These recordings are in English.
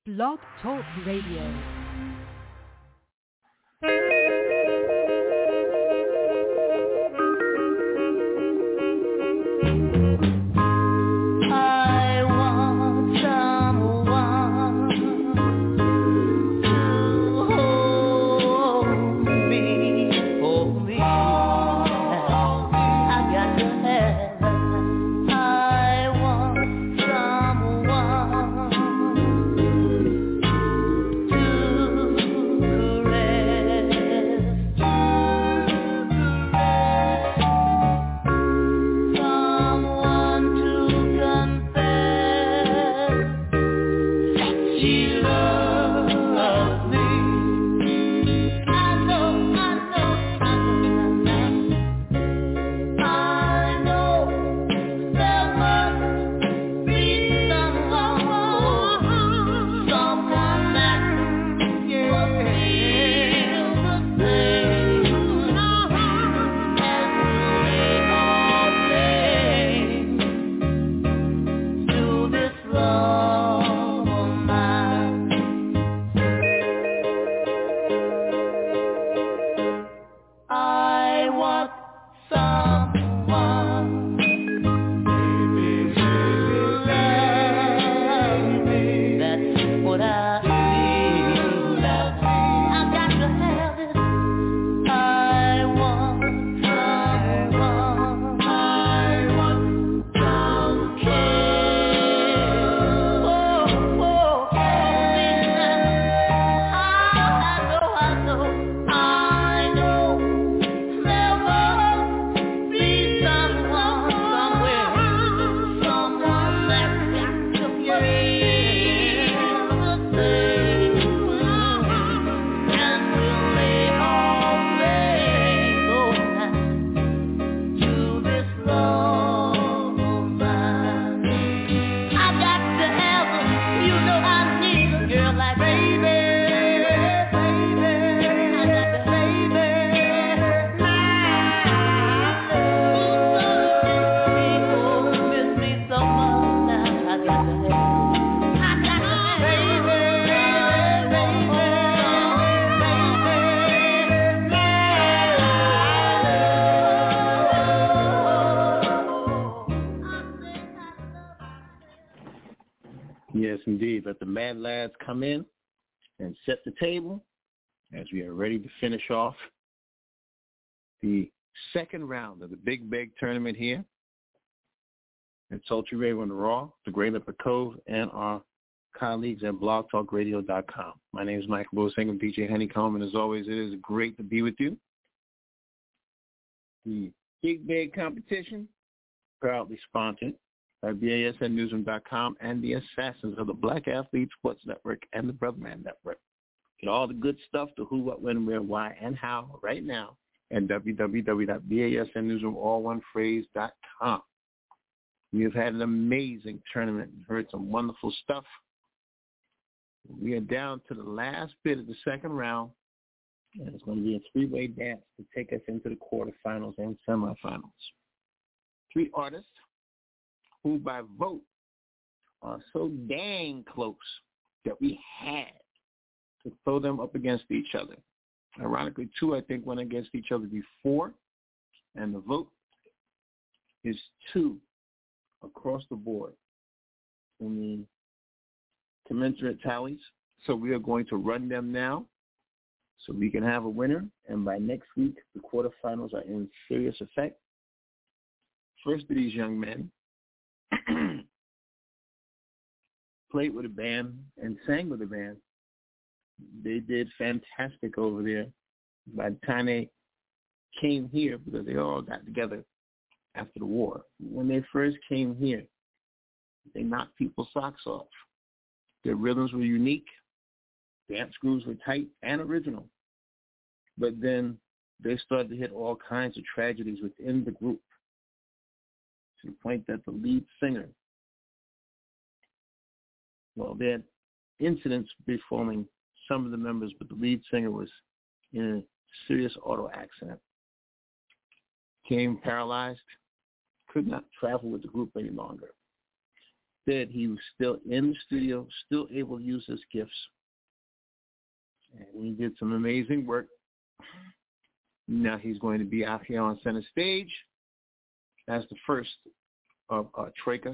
Blog Talk Radio. Yes, indeed. Let the Mad Lads come in and set the table as we are ready to finish off the second round of the Big Beg tournament here at Sultry Radio and Raw, the Great Leopard Cove, and our colleagues at blogtalkradio.com. My name is Michael Bosing of DJ Honeycomb, and as always, it is great to be with you. The Big Beg competition, proudly sponsored by BASNnewsroom.com and the Assassins of the Black Athlete Sports Network and the Brotherman Network. Get all the good stuff, the who, what, when, where, why, and how right now at www.basnnewsroom.com. We have had an amazing tournament and heard some wonderful stuff. We are down to the last bit of the second round, and it's going to be a three-way dance to take us into the quarterfinals and semifinals. Three artists who by vote are so dang close that we had to throw them up against each other. Ironically, two, I think, went against each other before, and the vote is 2 across the board in the commensurate tallies. So we are going to run them now so we can have a winner, and by next week, the quarterfinals are in serious effect. First of these young men played with a band and sang with a band. They did fantastic over there. By the time they came here, because they all got together after the war, when they first came here, they knocked people's socks off. Their rhythms were unique. Dance grooves were tight and original. But then they started to hit all kinds of tragedies within the group, to the point that the lead singer, well, they had incidents befalling some of the members, but the lead singer was in a serious auto accident, became paralyzed, could not travel with the group any longer. instead, he was still in the studio, still able to use his gifts. And he did some amazing work. Now he's going to be out here on center stage as the first of Troika.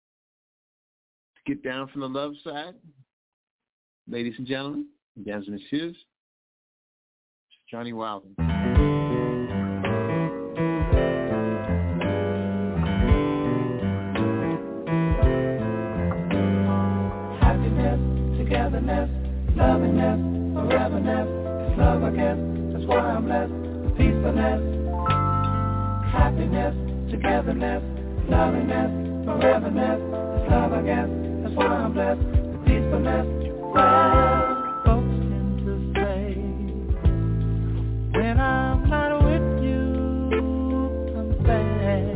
Get down from the love side. Ladies and gentlemen, mesdames et messieurs, Johnny Wilden. Togetherness, lovingness, foreverness, it's love I guess, that's why I'm blessed, peacefulness, happiness, togetherness, lovingness, foreverness, it's love I guess, that's why I'm blessed, peacefulness. Well, folks tend to say, when I'm not with you, I'm sad.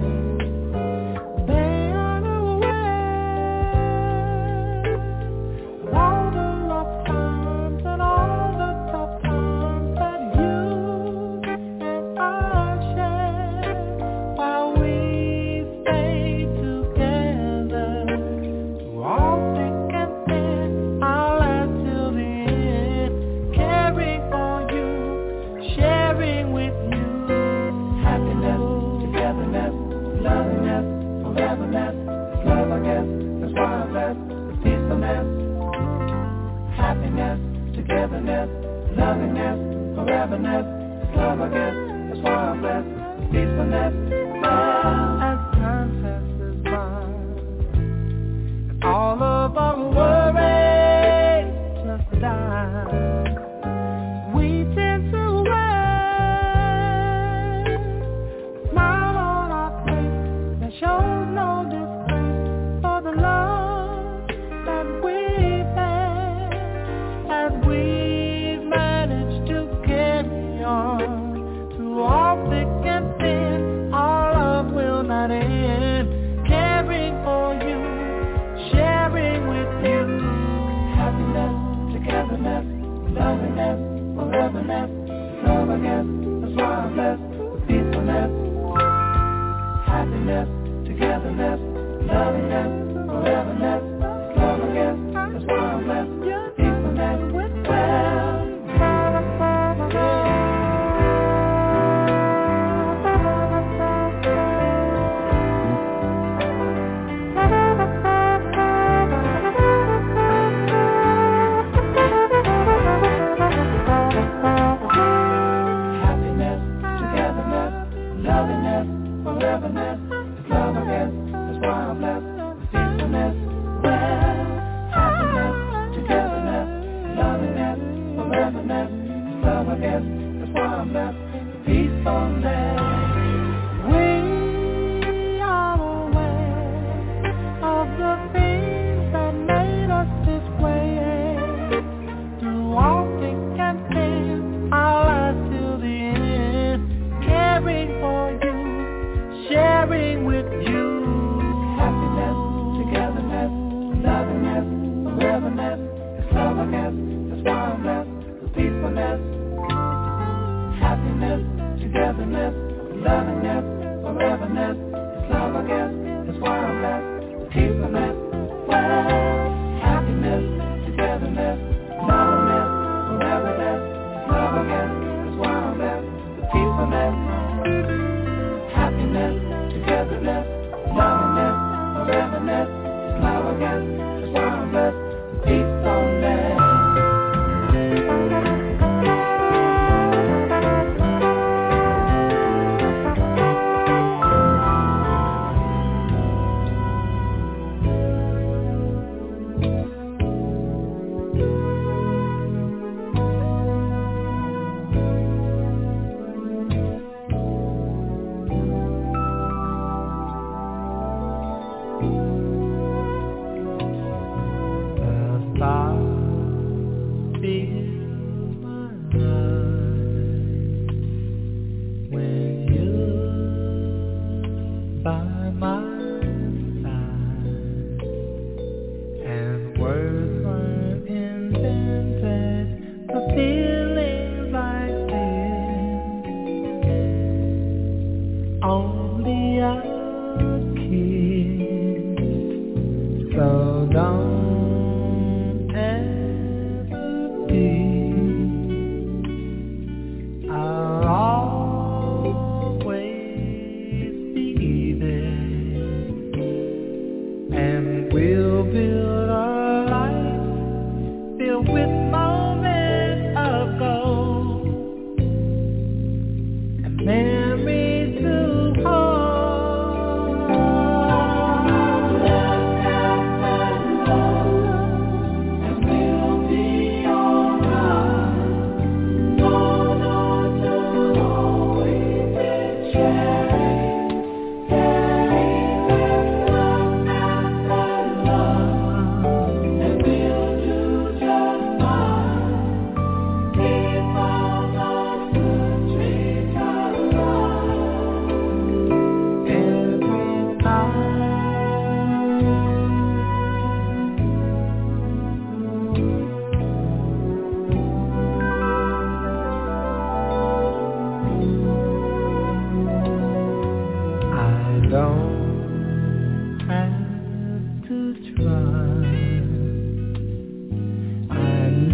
Happiness, togetherness, lovingness, foreverness, it's love I guess, that's why I'm blessed, peacefulness. Well, as time passes by, and all of our worries just die, we tend to wear a smile on our face that shows no disgrace for the love that we've had, as we've managed to carry on through all thick and thin. Our love will not end. Caring for you, sharing with you. Happiness, togetherness, lovingness, foreverness, love I guess, that's why I'm blessed with peacefulness. Happiness, togetherness, lovingness, foreverness, love I guess, that's why I'm blessed with peacefulness. Happiness, togetherness, lovingness, foreverness, love I guess, that's why I'm blessed with peacefulness. Well, happiness, togetherness, lovingness, foreverness, love I guess, that's why I'm blessed with peacefulness. We are aware of the things that made us this way. Through all thick and thin, I'll last till the end. Caring for you, sharing with you. Happiness, togetherness, lovingness, foreverness, it's love I guess, that's why I'm blessed with peacefulness. Happiness, togetherness, lovingness, foreverness, it's love I guess, that's why I'm blessed with peacefulness. Well, happiness, togetherness, lovingness, foreverness, it's love I guess, that's why I'm blessed with peacefulness. Happiness, togetherness, lovingness, foreverness, it's love I guess, that's why I'm blessed with peacefulness.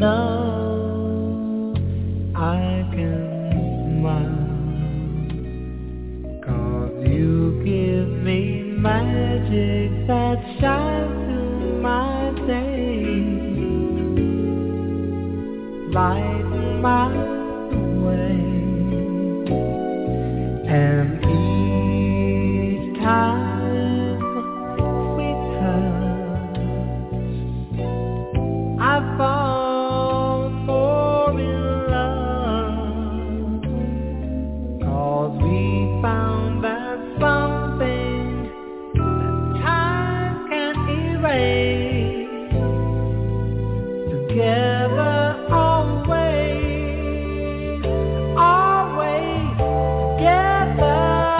know I can smile, 'cause you give me magic that shines through my day, lighten my way, and each time we touch, I fall more in love, 'cause we found that something that time can erase, together always, always together.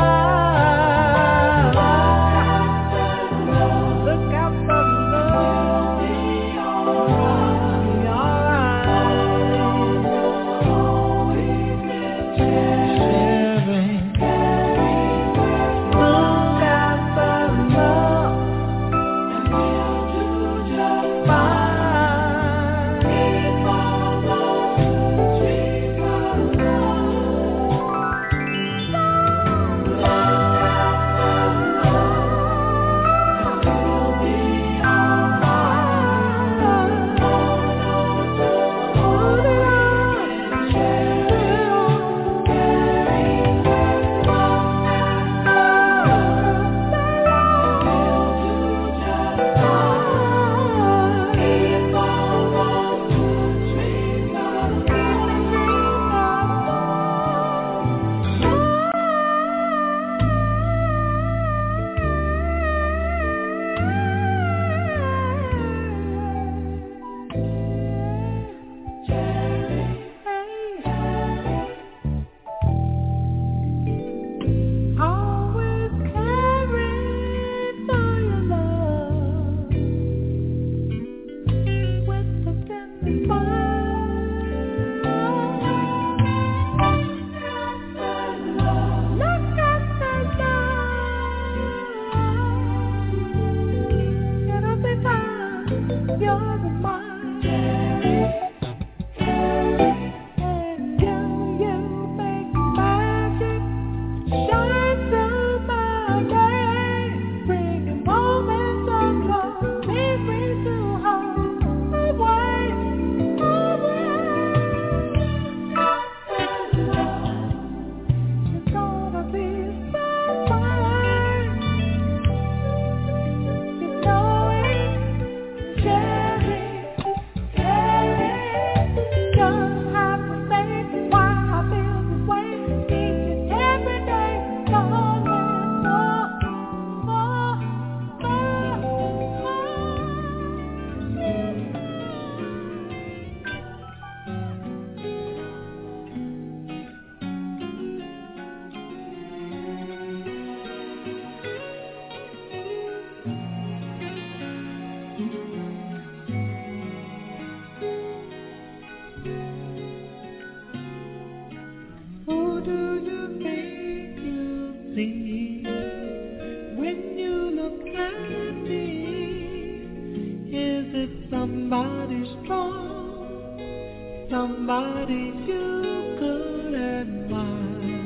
Look out for love, be alright, always sharing. Look out for love, and we'll do just fine. Keep on those dreams of love. Look out for love, we'll be alright. Hold it on, share it all, carry on and love. We'll do just fine. Keep on those dreams of always caring for your love with a tender smile. Look at the love, and I'll be fine. You're the mine. And you make magic shine through my day, bringing moments of love, lead me to home, away, away. It's gonna be so fine. You know it, sharing, just have to say why I feel this way each and every day. Darling, more, more, who do you think you see when you look at me? Is it somebody strong, somebody you could admire?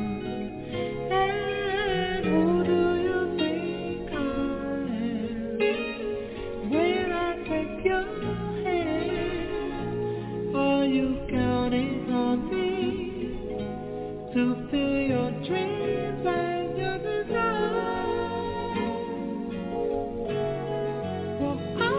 And who do you think I am when I take your hand? Are you counting on me to fill your dreams and your desires? Well,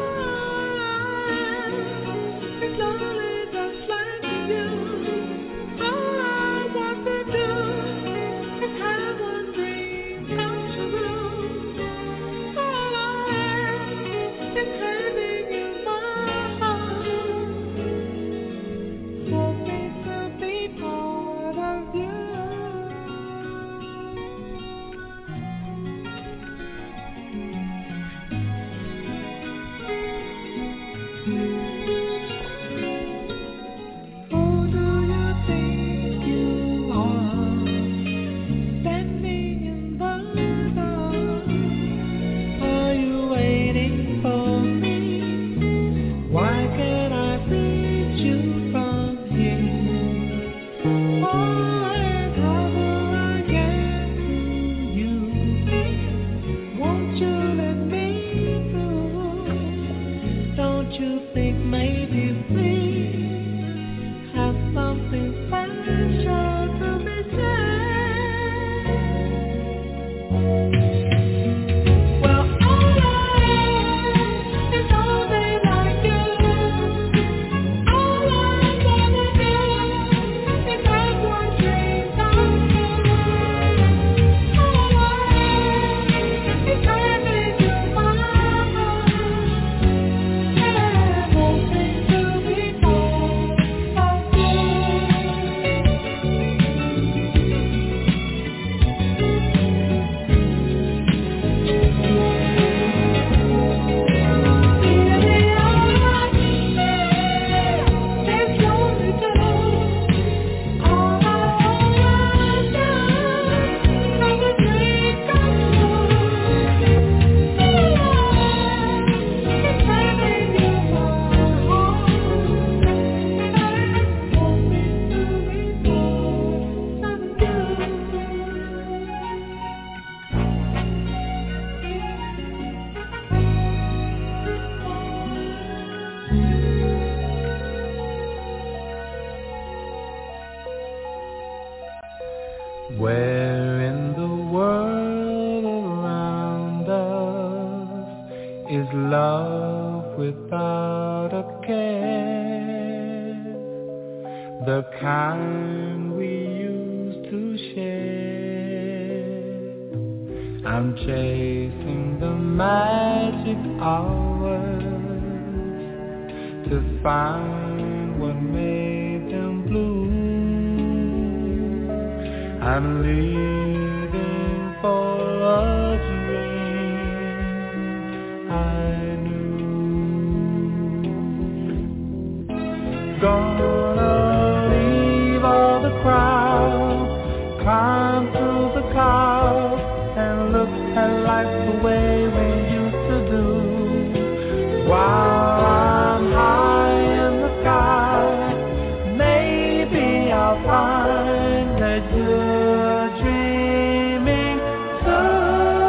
I'm lonely just like you. All I want to do is have one dream come true. All I am is handing you my heart, hoping to be part of you. Where in the world around us is love without a care, the kind we used to share? I'm chasing the magic hours to find what made them blue. I'm leaving for a dream I knew. Gonna leave all the crowd, climb through the clouds, and look at life the way we used to do. While I'm high in the sky, maybe I'll find that you're dreaming too.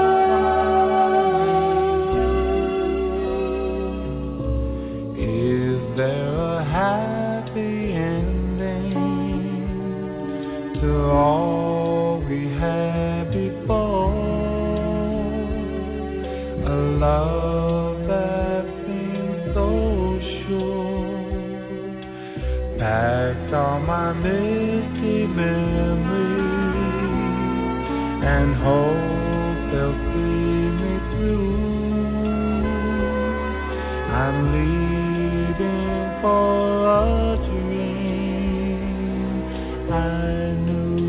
Is there a happy ending to all we had before? A love that seems so sure, packed all my misty memories, and hope they'll see me through. I'm leaving for a dream I knew.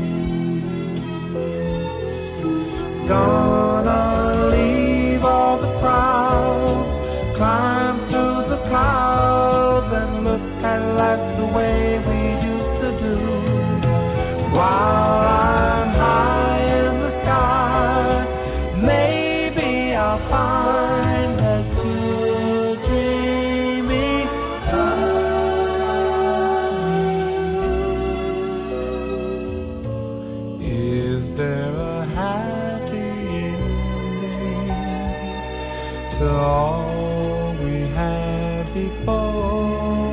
Gonna leave all the crowds, climb through the clouds, and look at life the way we used to do. While I'm high in the sky, maybe I'll find that you're dreaming too. Is there a happy ending to all we had before?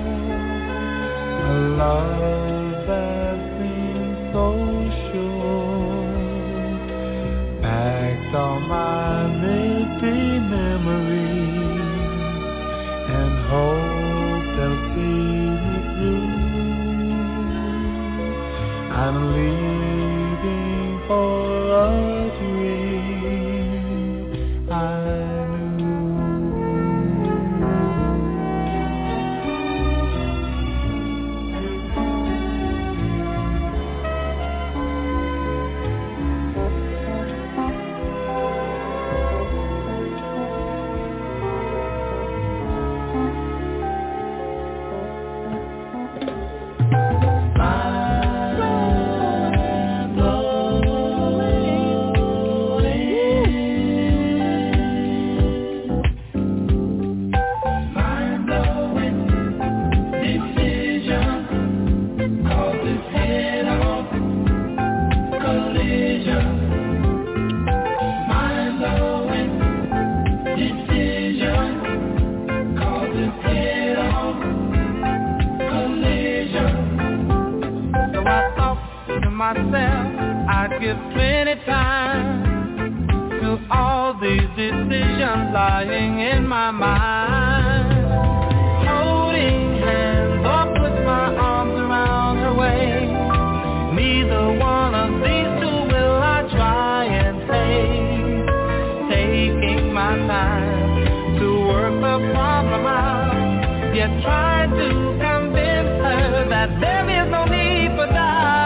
A love that seems so sure, packed all my misty memories, and hope they'll see me through. I'm leaving for a dream I knew. Myself, I'd give plenty time to all these decisions lying in my mind. Holding hands or put my arms around her waist. Neither one of these two will I try and take. Taking my time to work the problem out, yet try to convince her that there is no need for doubt.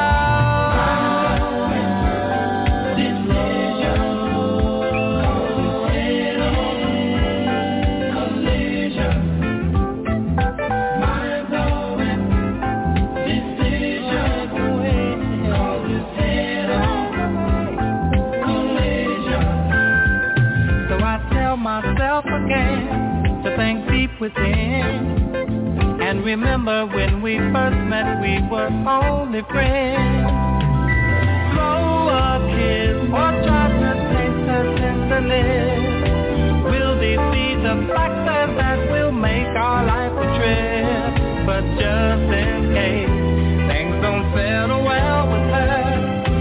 Myself again to think deep within, and remember when we first met we were only friends. Throw a kiss or try to taste her tenderness will defeat the factors that will make our life a trip. But just in case things don't settle well with her,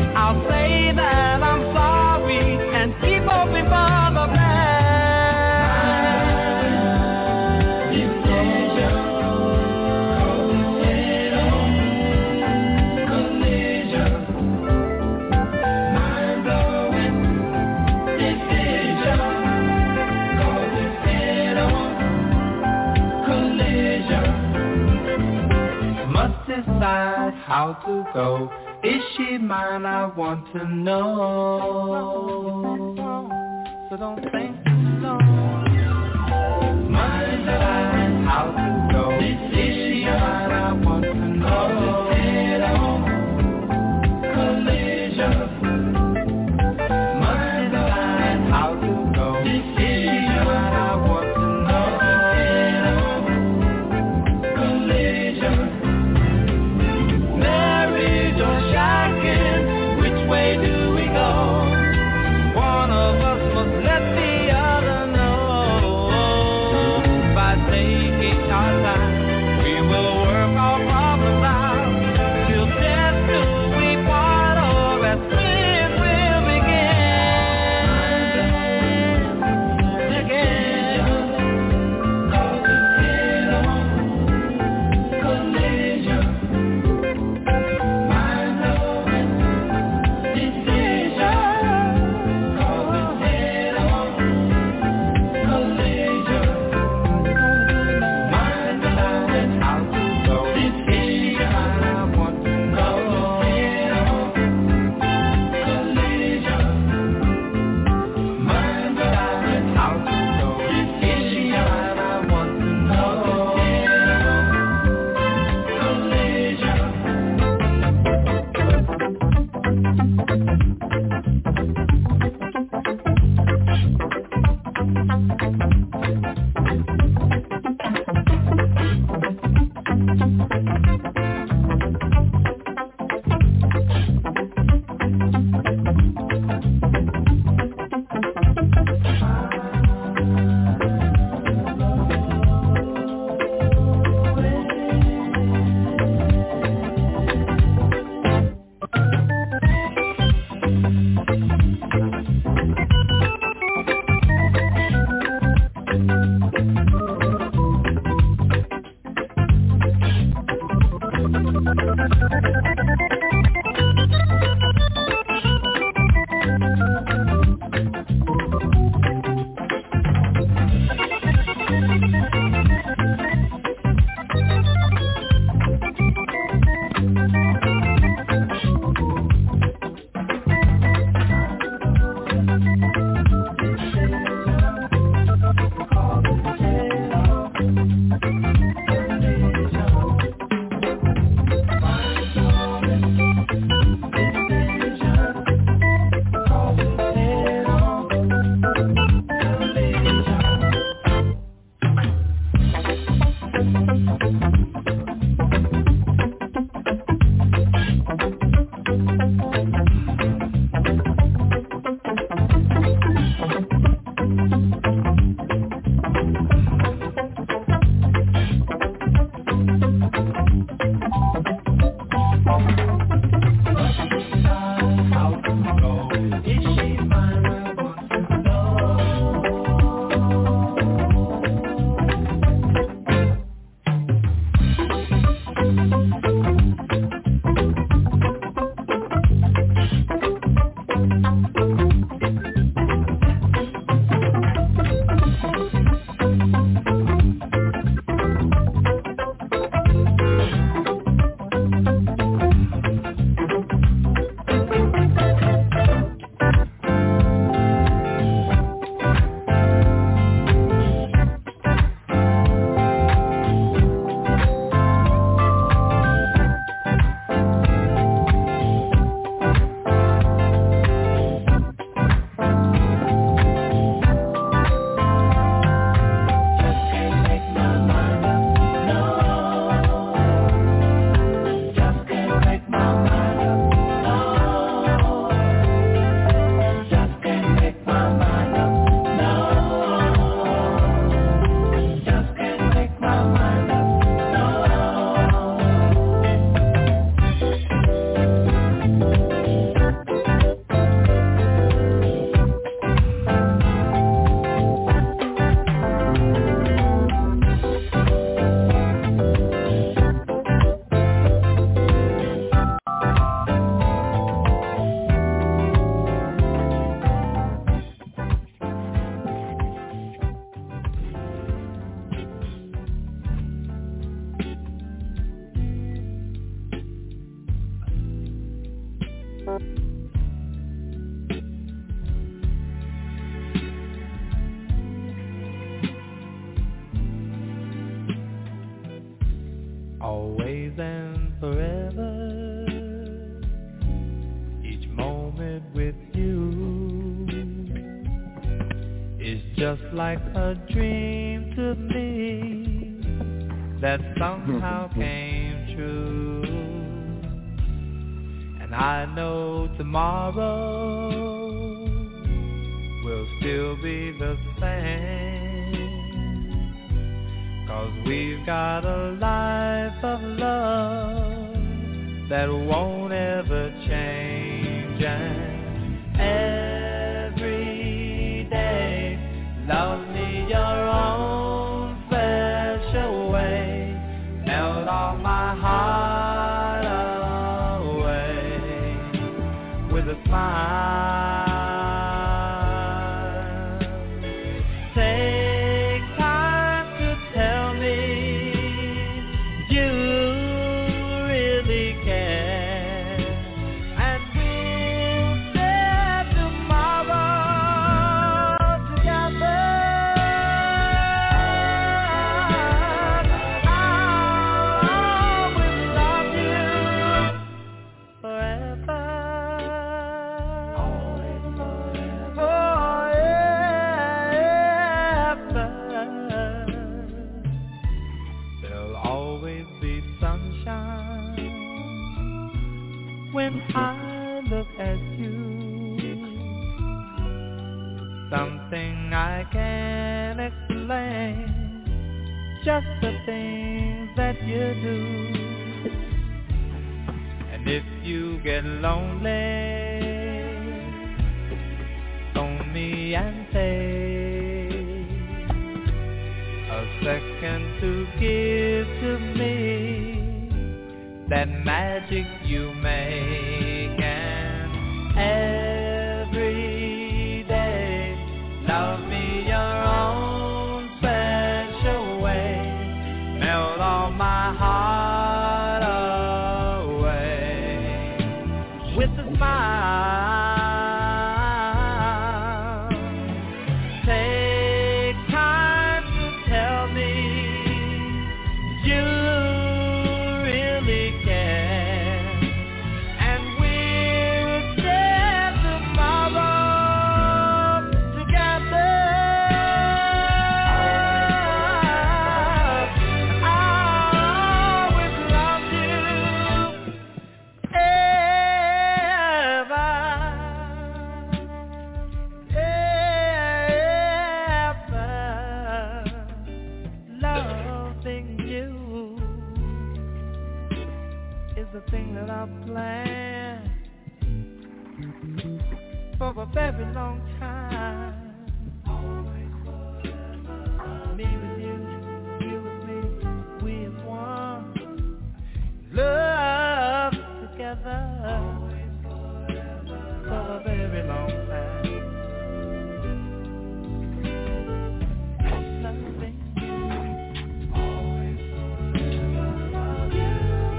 must decide how to go. Is she mine? I want to know. So don't think too long. Must decide how to go. Is she mine? I want to know. Head on collision. Must decide how to go. Is she mine? I want to know. Head on collision. Marriage or shocking, which way do we go? One of us must let the other know. By taking our time, we will work our problems out. Till death do we part, or as friends we'll begin again. Cause it's head-on collision. Mind blowing decision. Cause it's head-on collision. Mind blowing how to go. Decision I want to know. Head-on collision. Mind blowing how to go. Decision I want to know. always and forever. Each moment with you is just like a dream to me that somehow came true. And I know tomorrow will still be the same, 'cause we've got a life of love that won't ever change. And every day, love me your own special way, melt all my heart away with a smile. When I look at you, something I can't explain, just the things that you do. And if you get lonely, phone me and take a second to give to me that magic you make. And every day, love me your own special way, melt all my heart away with a smile. Take time to tell me you planned for a very long time. Me with you, you with me, we as one. Love together for a very long time. Loving you, always forever love you.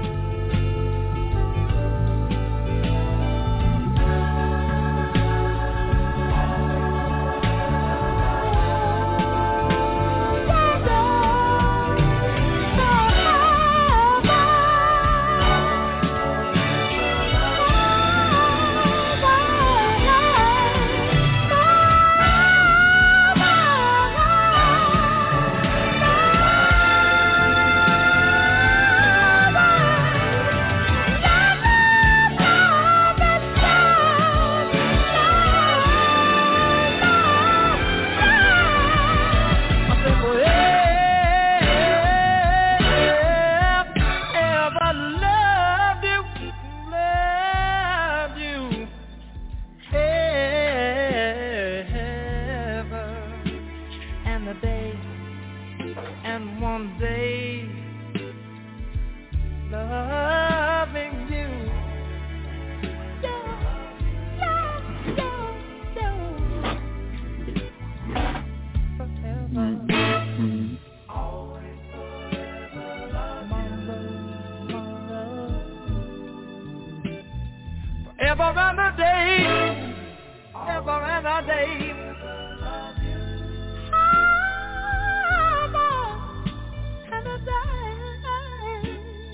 Ever and a day, ever and a day. Ever and a day.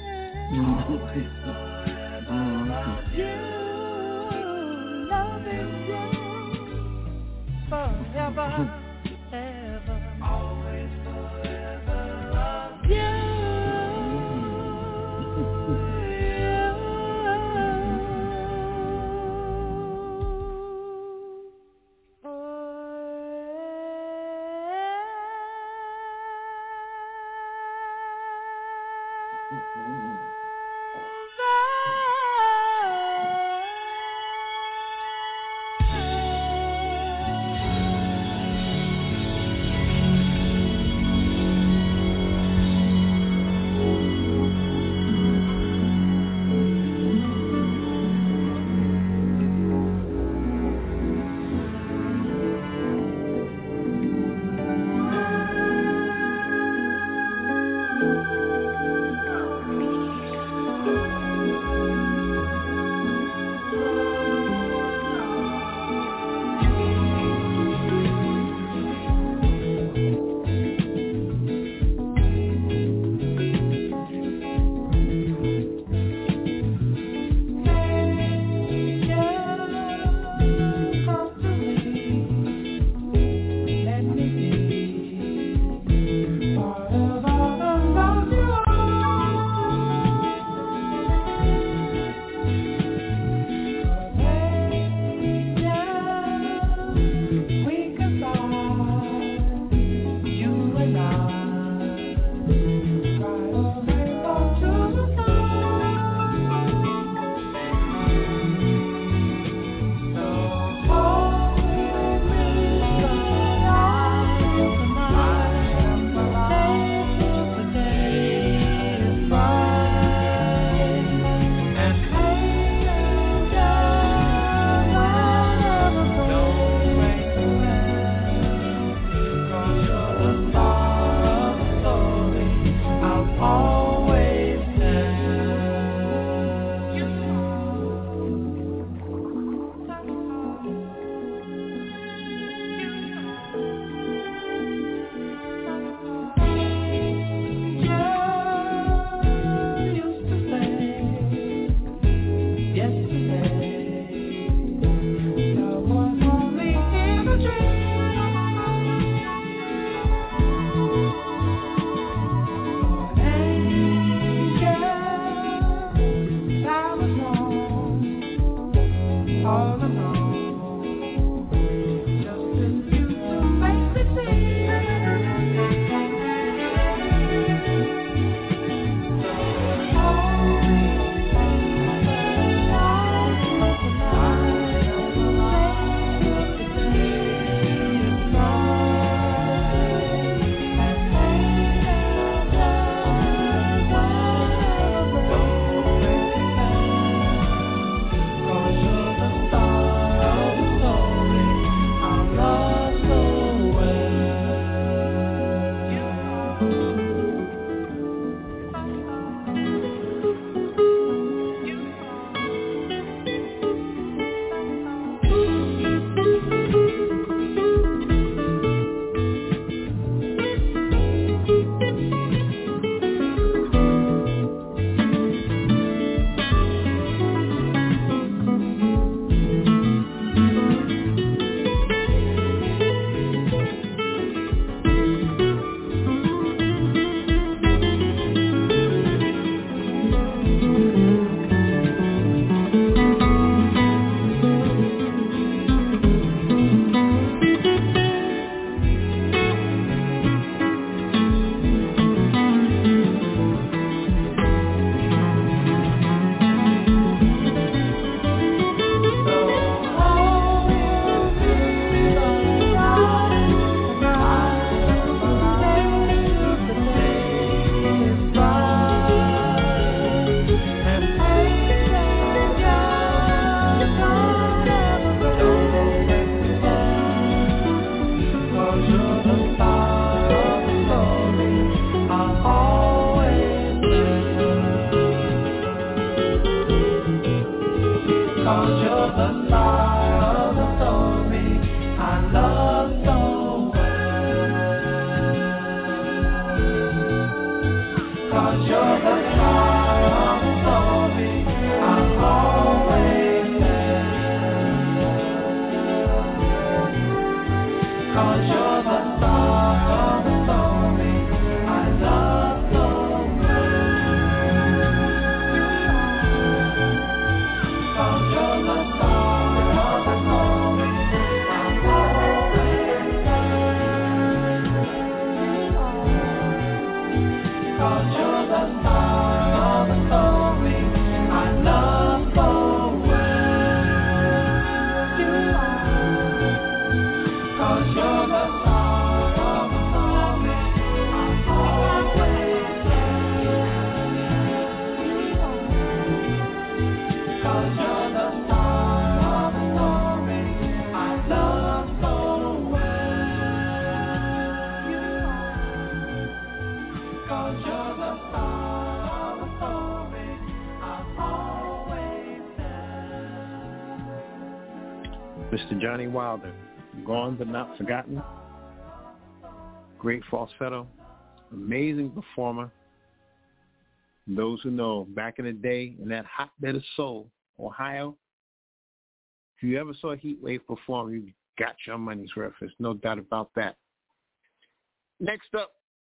Mr. Johnny Wilder, gone but not forgotten. Great falsetto, amazing performer. Those who know, back in the day, in that hotbed of soul, Ohio, if you ever saw Heatwave perform, you got your money's worth. There's no doubt about that. Next up,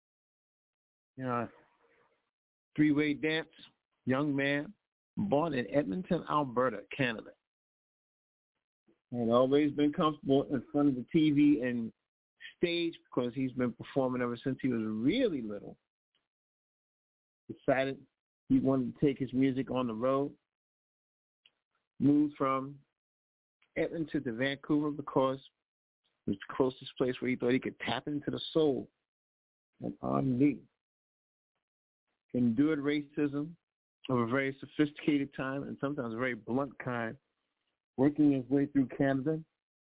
three-way dance, young man, born in Edmonton, Alberta, Canada. And always been comfortable in front of the TV and stage because he's been performing ever since he was really little. Decided he wanted to take his music on the road. Moved from Edmonton to Vancouver because it was the closest place where he thought he could tap into the soul and R&B. Endured racism of a very sophisticated time and sometimes a very blunt kind, working his way through Canada,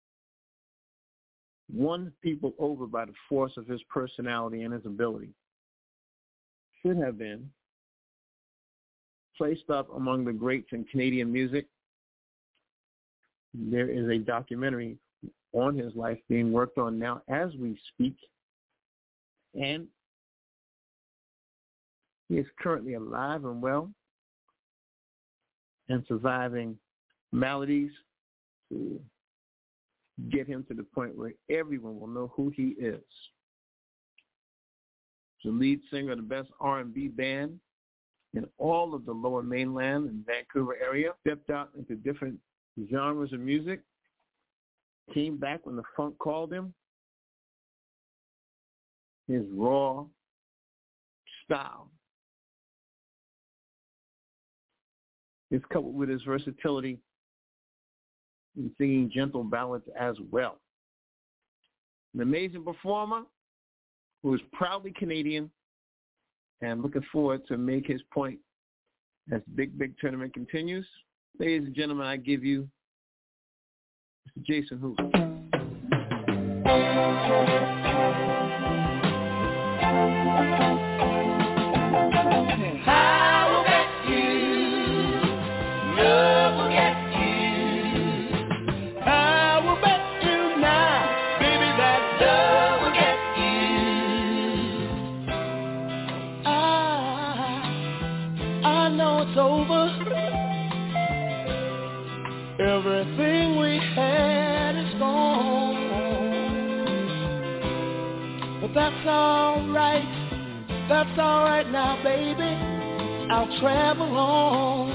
won people over by the force of his personality and his ability. Should have been placed up among the greats in Canadian music. There is a documentary on his life being worked on now as we speak, and he is currently alive and well and surviving maladies to get him to the point where everyone will know who he is. He's the lead singer of the best R&B band in all of the Lower Mainland and Vancouver area, stepped out into different genres of music, came back when the funk called him. His raw style is coupled with his versatility in singing gentle ballads as well. An amazing performer who is proudly Canadian and looking forward to make his point as the big tournament continues. Ladies and gentlemen, I give you Mr. Jason Hoover. Everything we had is gone, but that's all right now, baby. I'll travel on,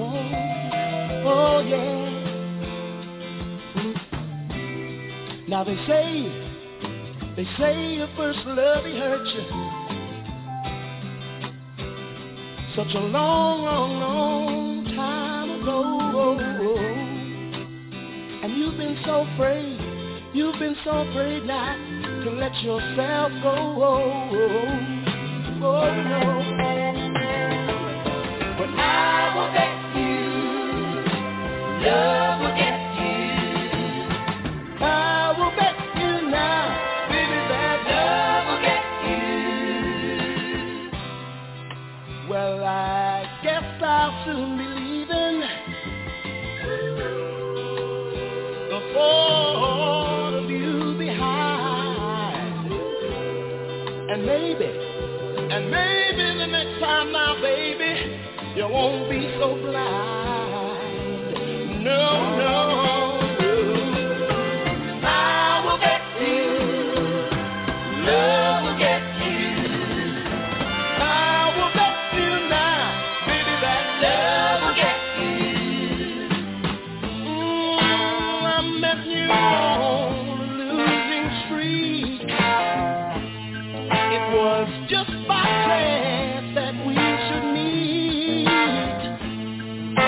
oh yeah. Now they say your first love, it hurt you. Such a long time ago. And you've been so afraid now to let yourself go. Oh no. But I will get you, love will get you. I will bet you now, baby, that love will get you. Well, I guess I'll soon be leaving. All of you behind, and maybe the next time now, baby, you won't be so blind. No. I will get you, love will get you. I will bet you now, baby, that love will get you. On a losing streak. It was just by chance that we should meet.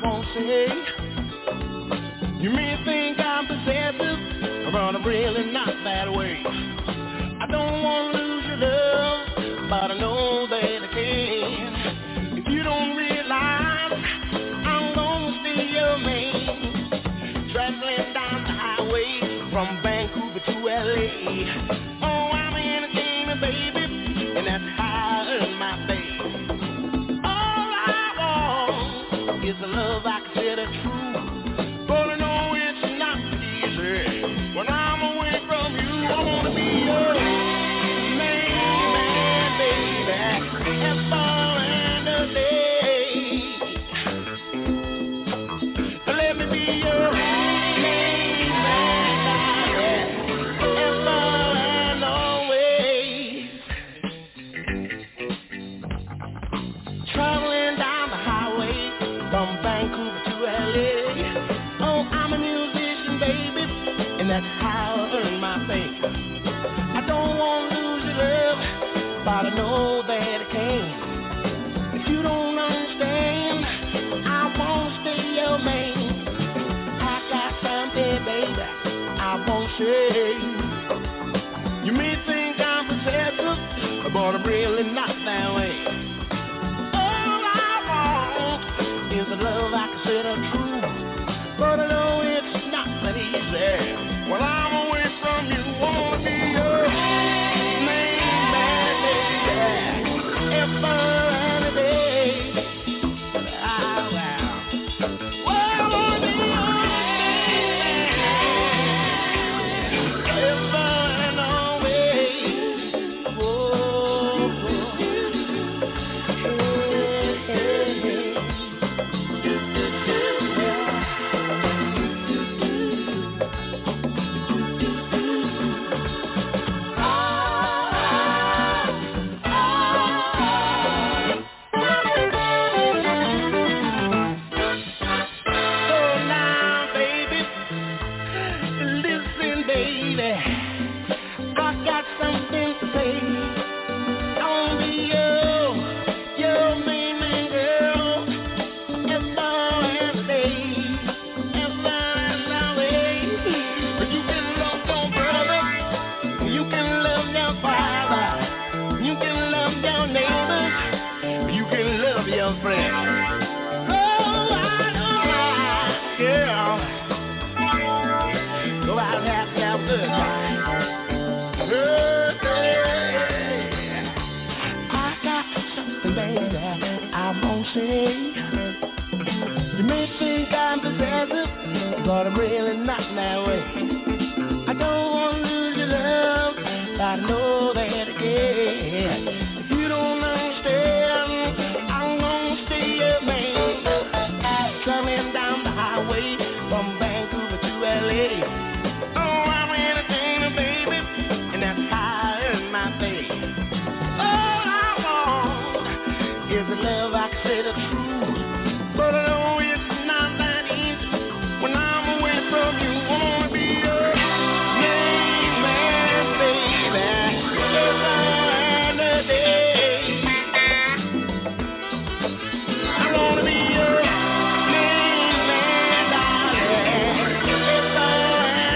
won't say. You may think I'm possessive, but I'm really not that way. I don't want to lose your love, but I know that I can. If you don't realize I'm gonna steal your man, traveling down the highway from Vancouver to LA. Oh, I'm entertaining, baby, and that's how I earn my pay. All I want is a love I consider true, but I know it's not easy. When I'm away from you, I wanna be your man, baby, and fall in the day. Let me be your man, darling, and fall and always. Traveling down the highway from Vancouver to LA. Oh, I'm a musician, baby, and that's how I earn my pay. I don't want to lose your love, but I know that I can. If you don't understand, I won't stay your man. I got something, baby, I won't say. You may think I'm possessive, but I'm really not that way. All I want is a love I consider true, but I know it's not that easy. When I'm away from you, I wanna be your man, baby, ever and a day. Ah, wow. Well, I wanna be your man, ever and always. Whoa, you may think I'm possessive, but I'm really not that way. I don't want to lose your love, but I know that I can. If you don't understand, I'm gonna stay your man. Traveling down the highway from Vancouver to LA. Oh, I'm entertaining, baby, and that's how I earn my pay. All I want is a love I consider true, but I know it's not that easy. When I'm away from you, I wanna be your man, baby, ever and a day. I wanna be your man, darling, ever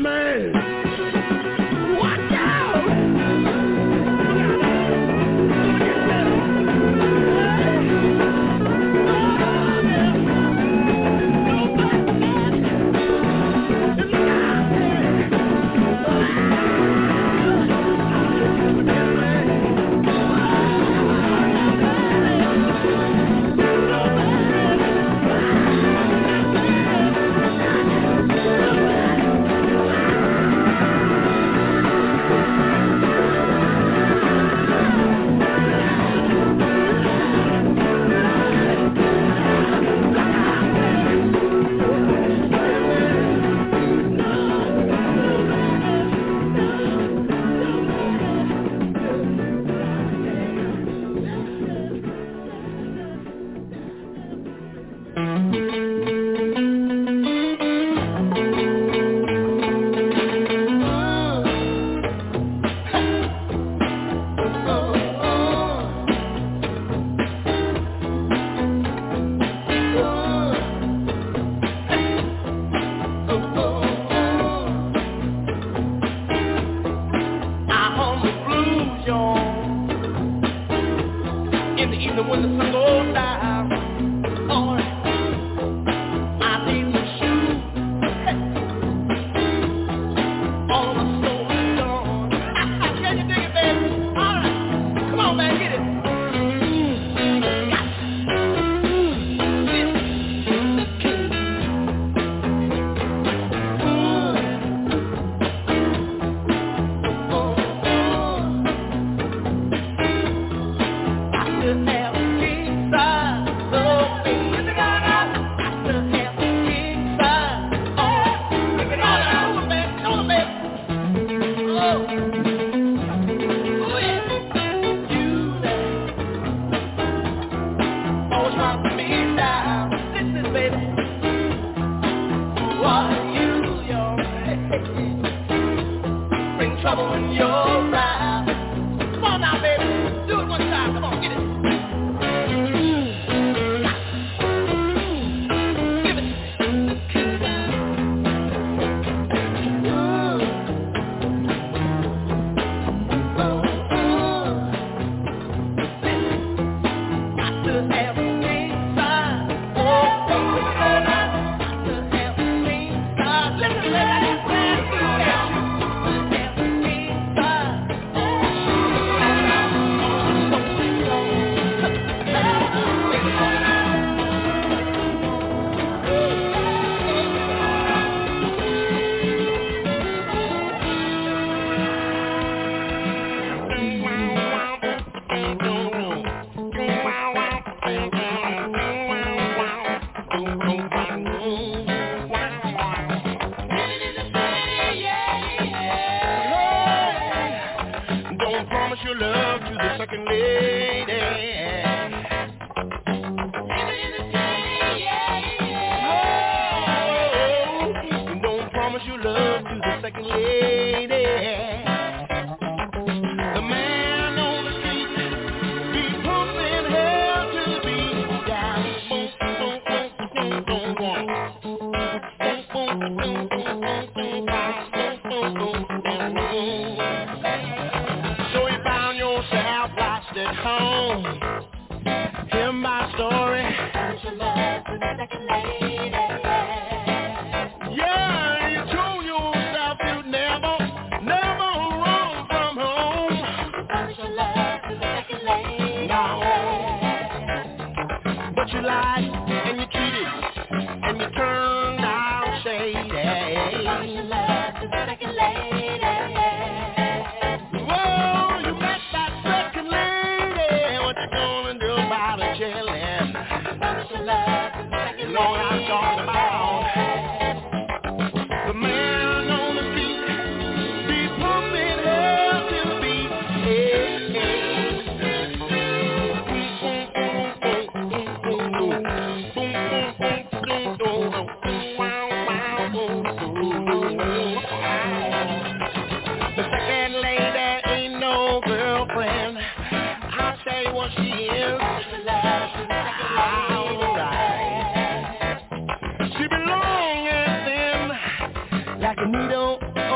Like a needle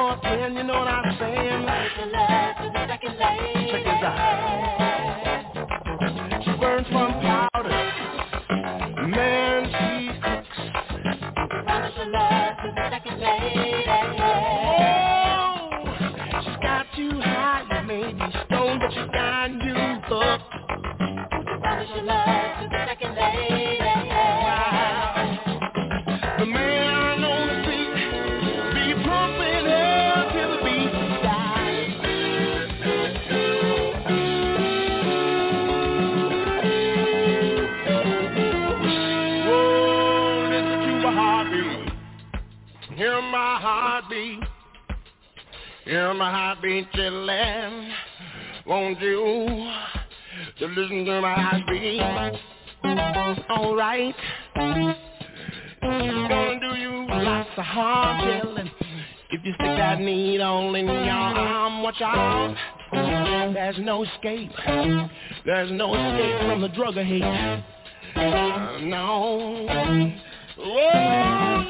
10, you know what I'm saying? Check this out. She burns from powder. Man, she cooks. Promise your love to the second lady. Oh, she's got you high, you may be stoned, but she's got you hooked. Promise your love to the second lady. The man on the street be pumping her till the beat dies. Whoa, listen to my heartbeat. Hear my heartbeat. Hear my heartbeat chillin'. Won't you just listen to my heartbeat? All right. It's gonna do you lots of harm, chillin'. If you stick that needle in your arm, watch out. There's no escape. There's no escape from the drug of hate. No. Whoa,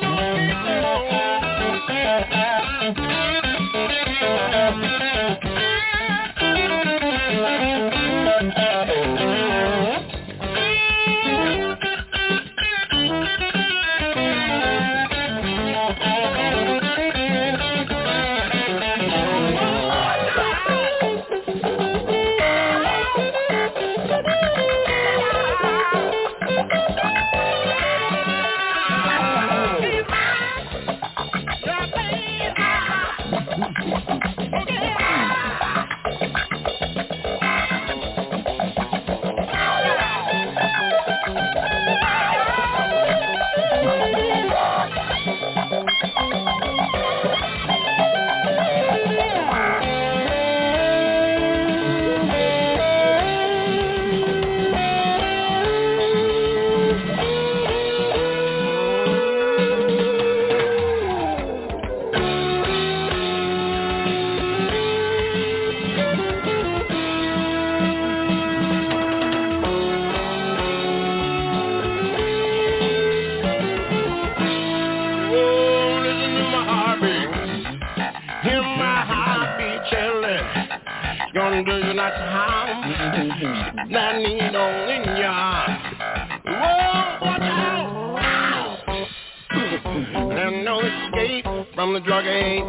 gonna do you lots of harm. That needle in your arm. Whoa, watch out! There's no escape from the drug aid.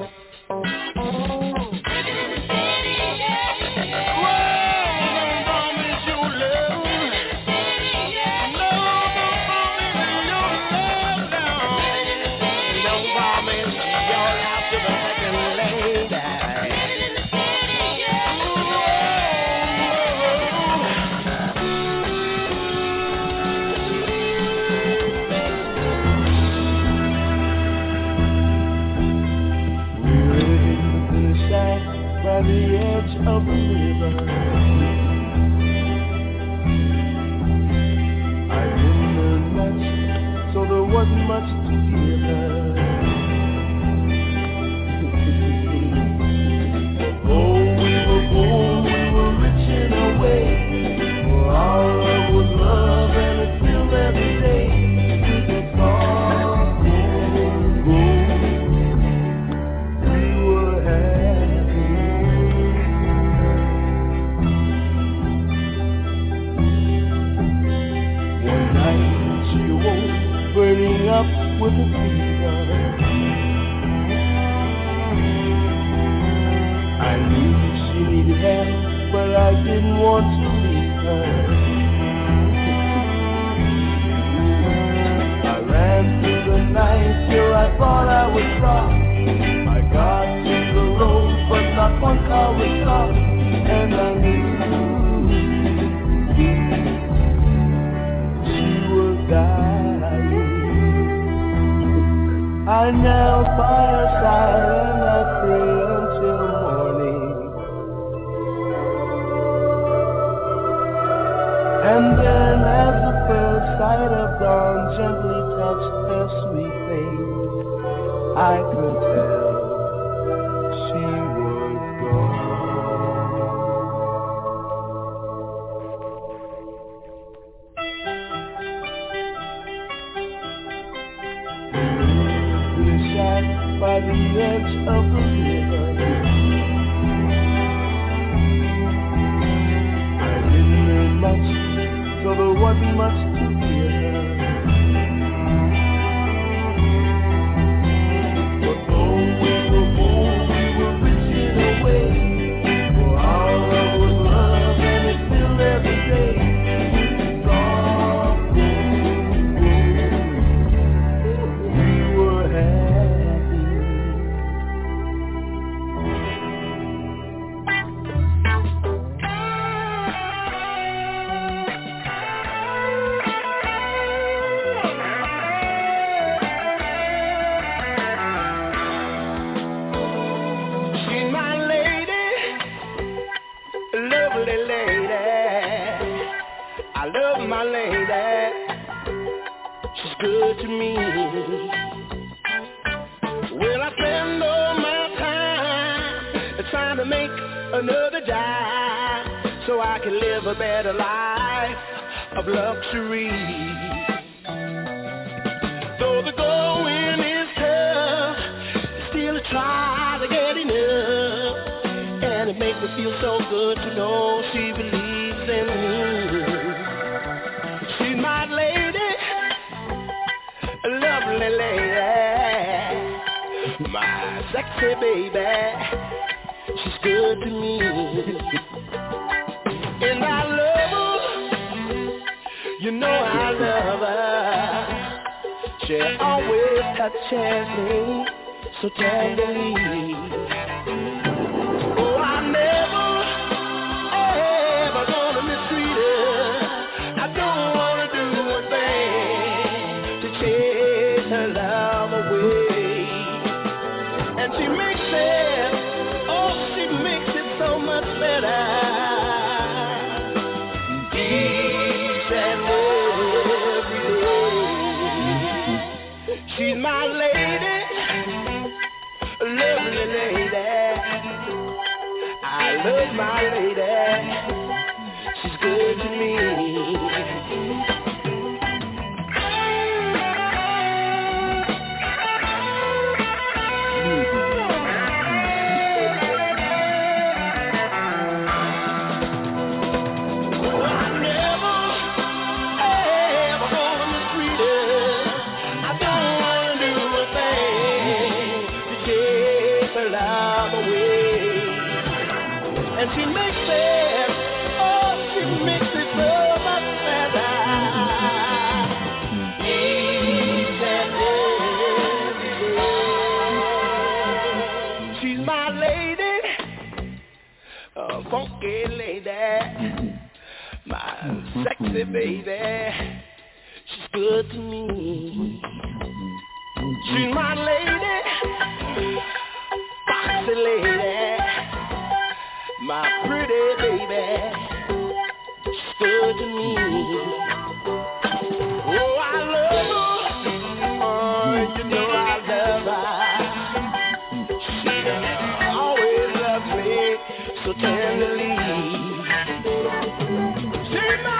By the edge of the river, I didn't learn much, so there wasn't much to give her. Oh, we were poor, we were rich in a way, for our love was love and it's still every day. It's all gold. We were happy. She awoke, burning up with a fever. I knew she needed help, but I didn't want to leave her. I ran through the night till I thought I was lost. I got to the road, but not one car was stopped, and I knew dying. I knelt by her side and I prayed until morning. edge of the river. I didn't learn much, so there wasn't much to hear. But though we were poor, we were rich in a way. For our love was love, and it's still every day. My lady, she's good to me. Well, I spend all my time trying to make another dime so I can live a better life of luxury. Though the going is tough, still I try to get enough, and it makes me feel so good to know she believes in me. She's my lady, a lovely lady, my sexy baby, she's good to me. And I love her, you know I love her. She always touches me so tenderly. Oh, I never, ever gonna mistreat her. I don't wanna do a thing to chase her love away. And she makes it, oh, she makes it so much better. Each and every day. She's my lady, a lovely lady. I love my lady. She's good to me. And she makes it, oh, she makes it so much better. Each and every day. She's my lady, a funky lady, my sexy baby. She's good to me. She's my lady, foxy lady, my pretty baby, she's good to me. Oh, I love her, oh, you know I love her. She always loves me so tenderly. She's my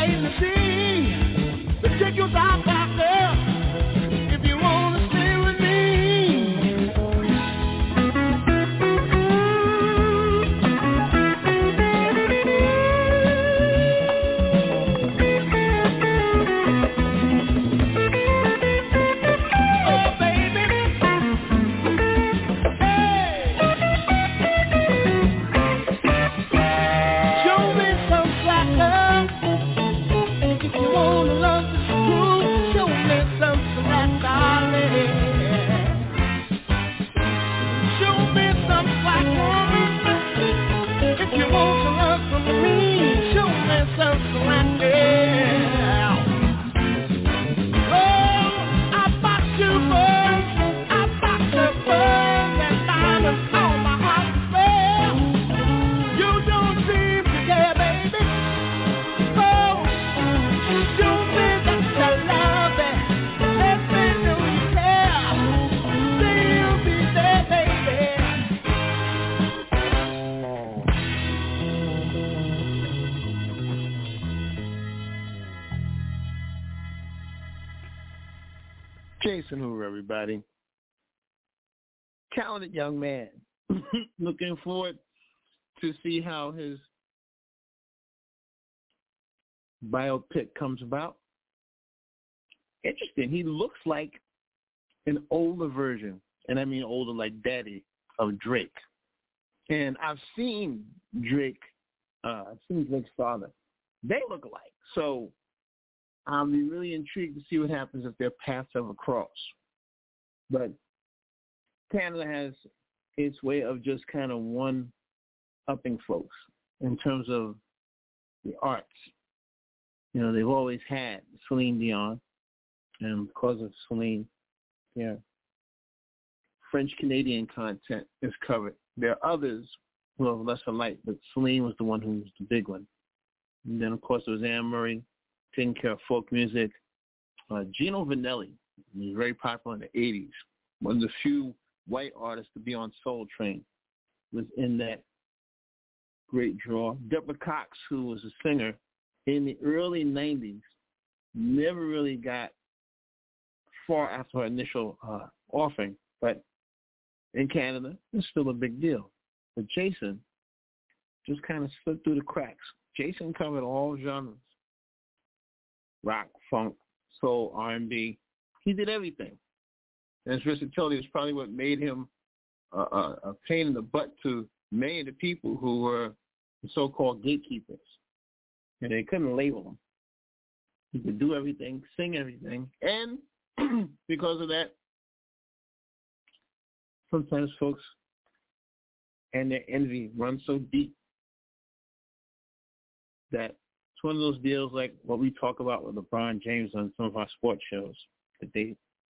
wait to see the chick you got back there. If you wanna stay with me. Jason Hoover, everybody. Talented young man. Looking forward to see how his biopic comes about. Interesting. He looks like an older version, and I mean older like daddy, of Drake. And I've seen Drake's father. They look alike. So I'll be really intrigued to see what happens if their paths ever cross. But Canada has its way of just kind of one-upping folks in terms of the arts. You know, they've always had Celine Dion, and because of Celine, yeah, French-Canadian content is covered. There are others who are lesser light, but Celine was the one who was the big one. And then, of course, there was Anne Murray, taking care of folk music. Gino Vanelli was very popular in the 80s. One of the few white artists to be on Soul Train was in that great draw. Deborah Cox, who was a singer in the early 90s, never really got far after her initial offering, but in Canada, it's still a big deal. But Jason just kind of slipped through the cracks. Jason covered all genres. Rock, funk, soul, R&B. He did everything. And his versatility is probably what made him a pain in the butt to many of the people who were the so-called gatekeepers. And they couldn't label him. He could do everything, sing everything. And because of that, sometimes folks and their envy run so deep that it's one of those deals like what we talk about with LeBron James on some of our sports shows, that they,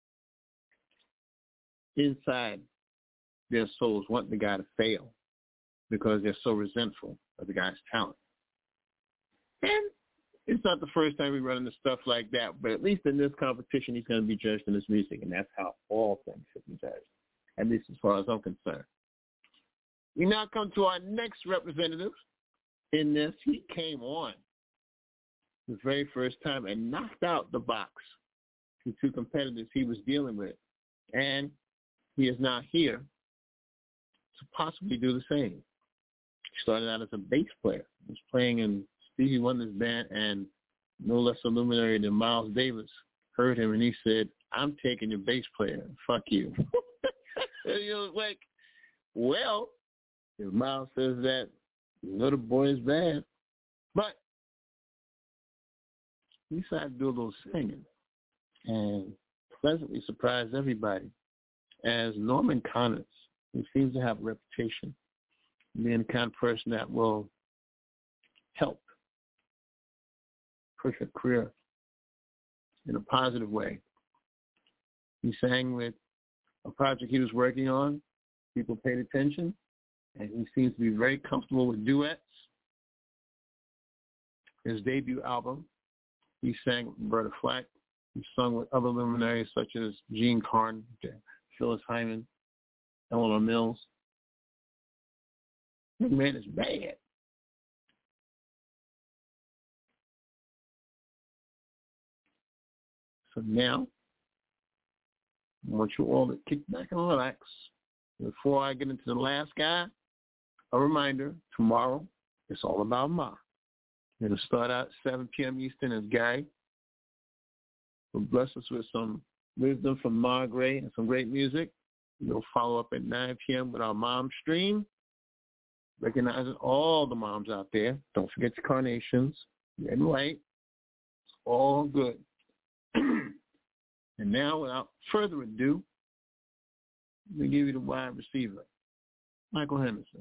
inside their souls, want the guy to fail because they're so resentful of the guy's talent. And it's not the first time we run into stuff like that, but at least in this competition, he's going to be judged in his music, and that's how all things should be judged, at least as far as I'm concerned. We now come to our next representative in this. He came on the very first time and knocked out the box the two competitors he was dealing with. And he is now here to possibly do the same. He started out as a bass player. He was playing in Stevie Wonder's band, and no less a luminary than Miles Davis heard him, and he said, "I'm taking your bass player. Fuck you." And he was like, well, if Miles says that, you know the boy is bad. But he decided to do a little singing and pleasantly surprised everybody, as Norman Connors, who seems to have a reputation being the kind of person that will help push a career in a positive way. He sang with a project he was working on. People paid attention, and he seems to be very comfortable with duets. His debut album, he sang with Roberta Flack. He sung with other luminaries such as Gene Carn, Phyllis Hyman, Eleanor Mills. The man is bad. So now, I want you all to kick back and relax. Before I get into the last guy, a reminder, tomorrow, it's all about Ma. It'll start out 7 p.m. Eastern as Gary will bless us with some wisdom from Ma Gray and some great music. We'll follow up at 9 p.m. with our mom stream, recognizing all the moms out there. Don't forget your carnations, red and white. It's all good. And now, without further ado, let me give you the wide receiver, Michael Henderson.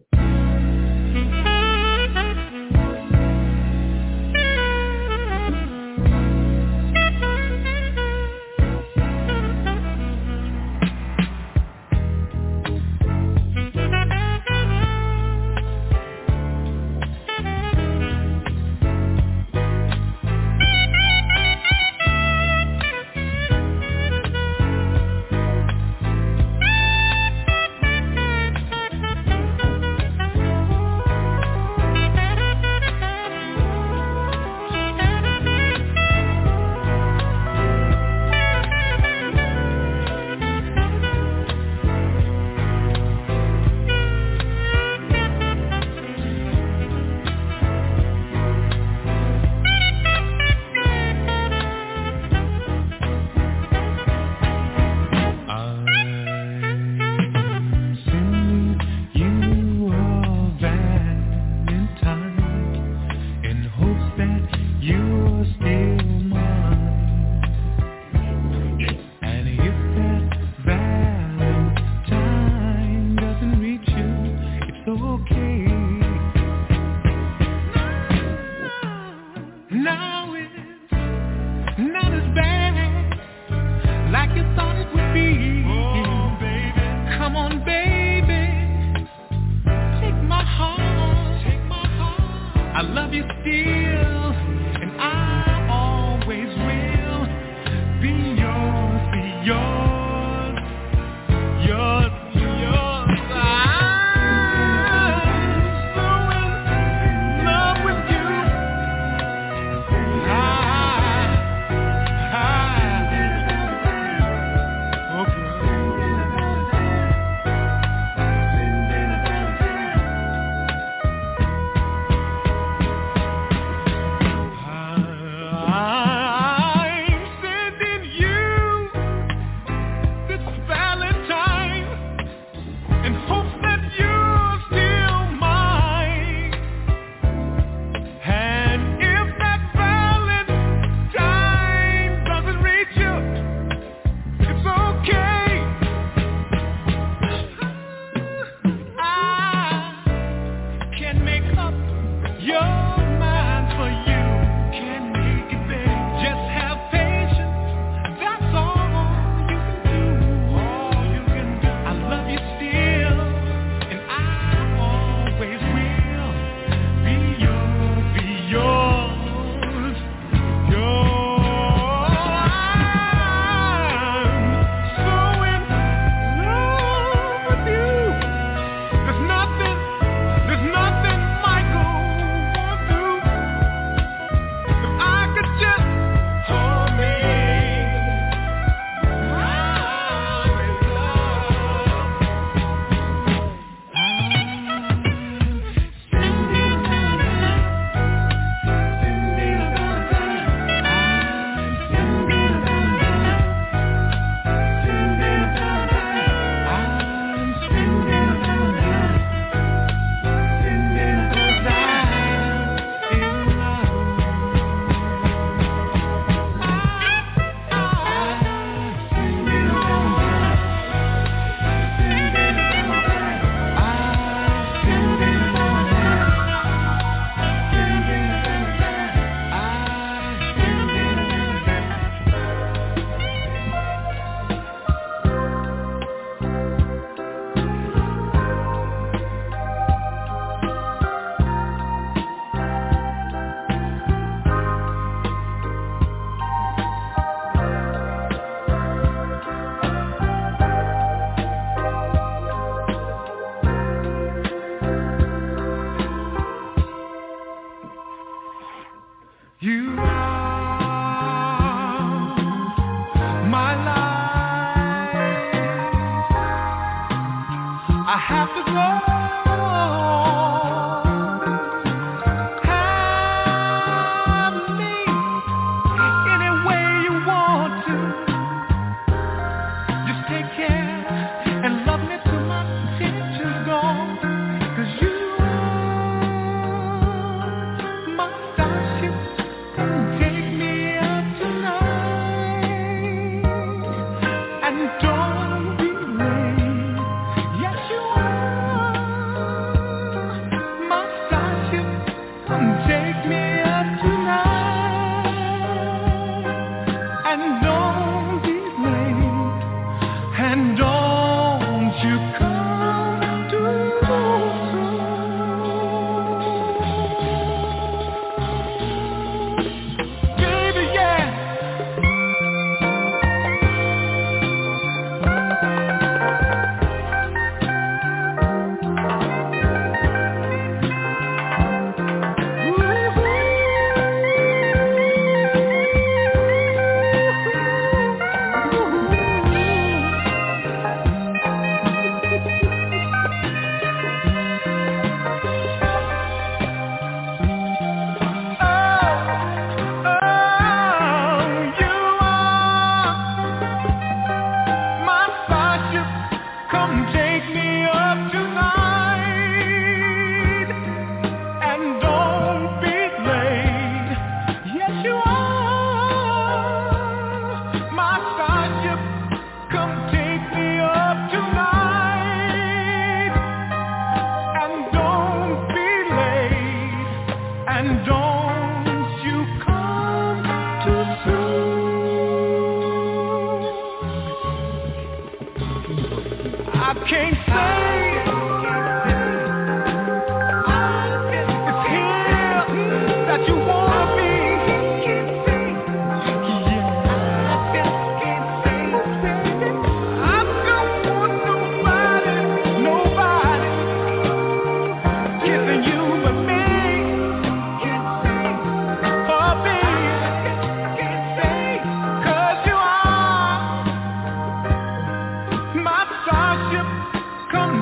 have to go. Have me any way you want to. Just take care and love me till my tension's gone. 'Cause you are my starship. Take me out tonight and don't be late. Yes, you are my starship. Take me out tonight and don't be late. And don't you come too soon. Baby, yeah. Come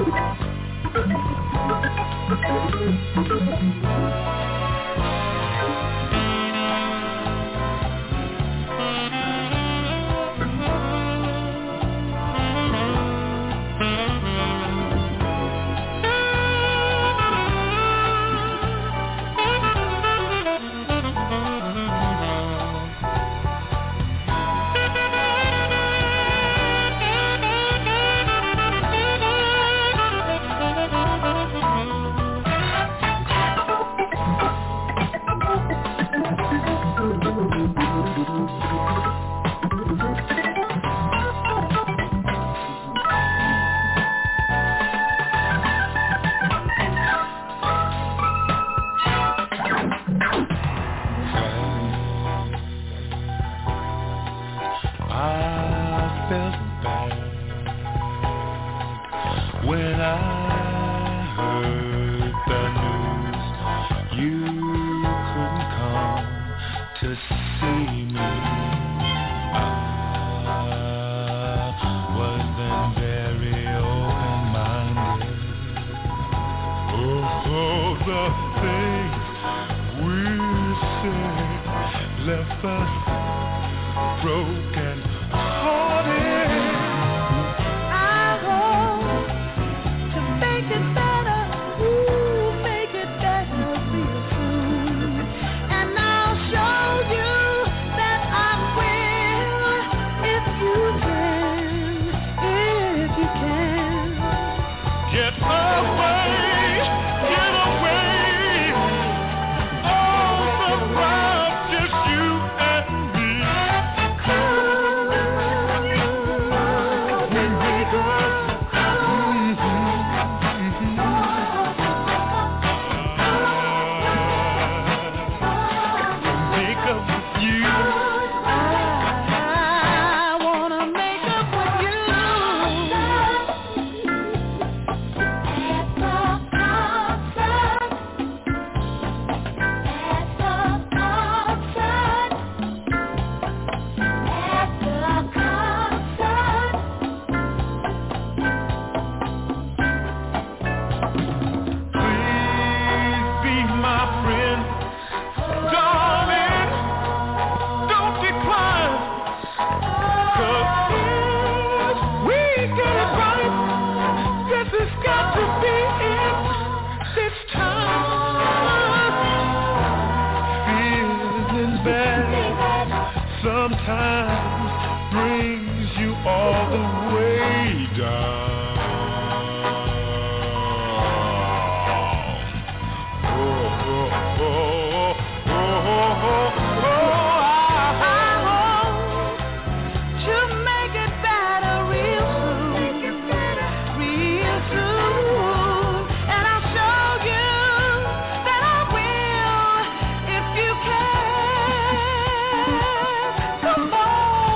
Come on.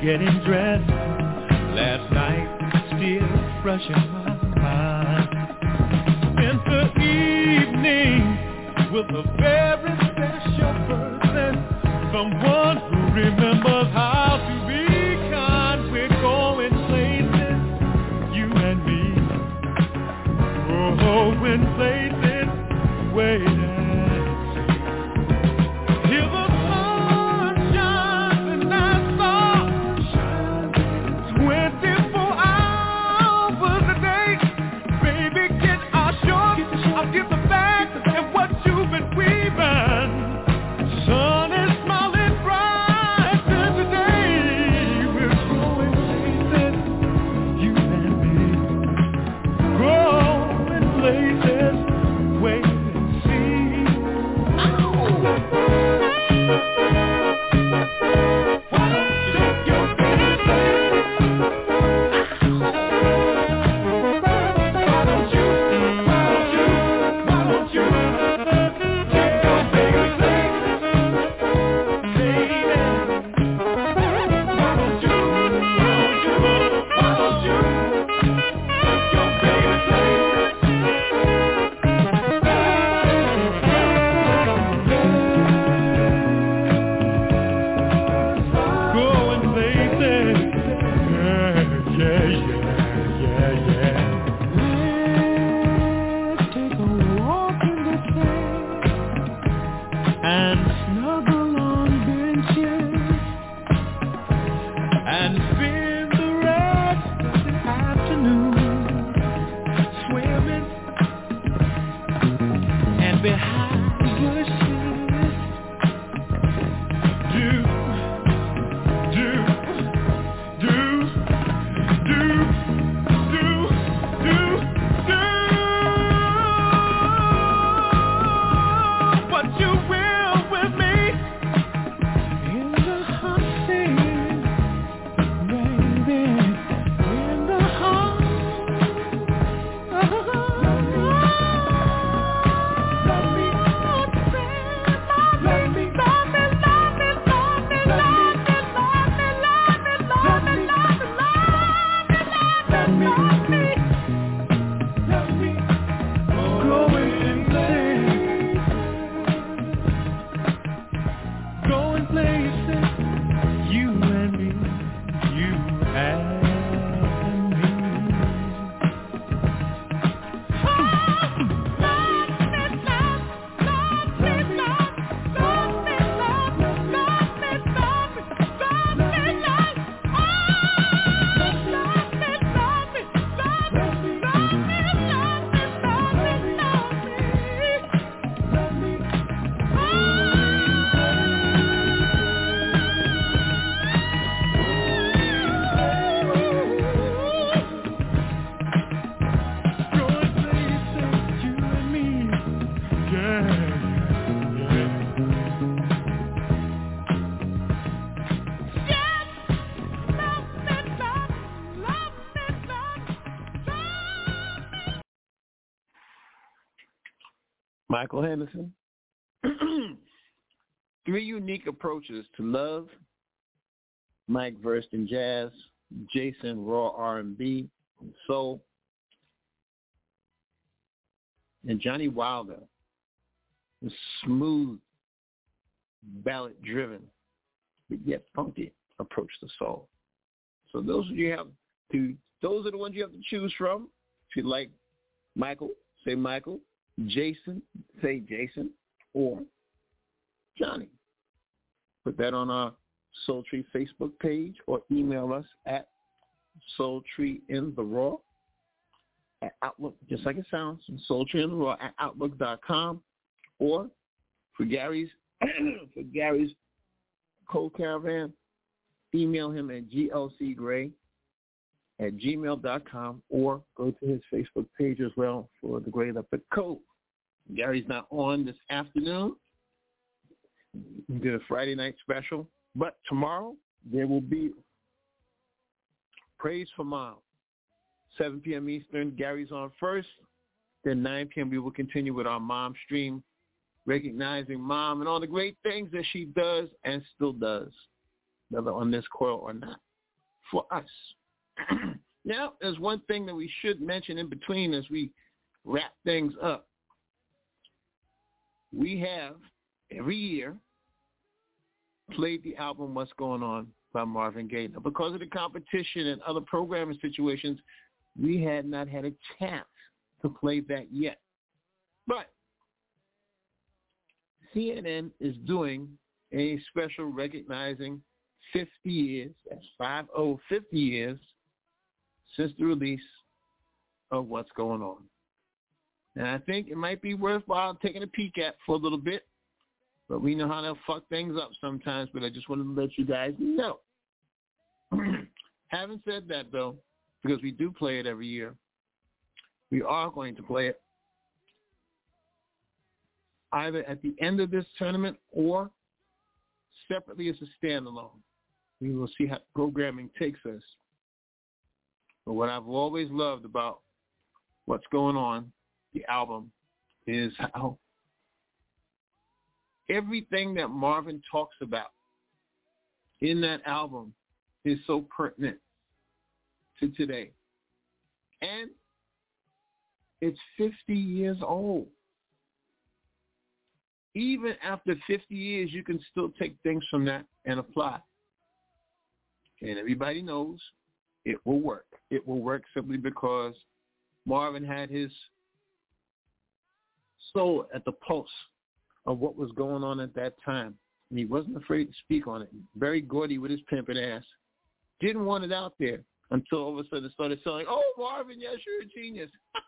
getting dressed last night, still fresh in my mind. Spent the evening with a very special person, someone who remembers how to be kind. We're going places, you and me, going places, waiting. Michael Henderson. 3 unique approaches to love. Mike versed in jazz, Jason raw R&B and soul, and Johnny Wilder, the smooth, ballad-driven, but yet funky approach to soul. So those are the ones you have to choose from. If you like Michael, say Michael. Jason, say Jason, or Johnny. Put that on our Soul Tree Facebook page or email us at soultreeintheraw at Outlook, just like it sounds, soultreeintheraw at Outlook.com, or for Gary's Cold Caravan, email him at glcgray@gmail.com, or go to his Facebook page as well for the Grade Up the Code. Gary's not on this afternoon. We did a Friday night special, but tomorrow there will be Praise for Mom, 7 p.m. Eastern. Gary's on first. Then 9 p.m. we will continue with our Mom stream, recognizing Mom and all the great things that she does and still does, whether on this coil or not. for us. Now, there's one thing that we should mention in between as we wrap things up. We have, every year, played the album What's Going On by Marvin Gaye. Now, because of the competition and other programming situations, we had not had a chance to play that yet. But CNN is doing a special recognizing 50 years, that's 50 years, since the release of What's Going On. And I think it might be worthwhile taking a peek at for a little bit, but we know how they'll fuck things up sometimes, but I just wanted to let you guys know. Having said that, though, because we do play it every year, we are going to play it either at the end of this tournament or separately as a standalone. We will see how programming takes us. But what I've always loved about What's Going On, the album, is how everything that Marvin talks about in that album is so pertinent to today. And it's 50 years old. Even after 50 years, you can still take things from that and apply. And everybody knows it will work. It will work simply because Marvin had his soul at the pulse of what was going on at that time. And he wasn't afraid to speak on it. Very Gordy with his pimping ass. Didn't want it out there until all of a sudden it started selling. Oh, Marvin, yes, you're a genius.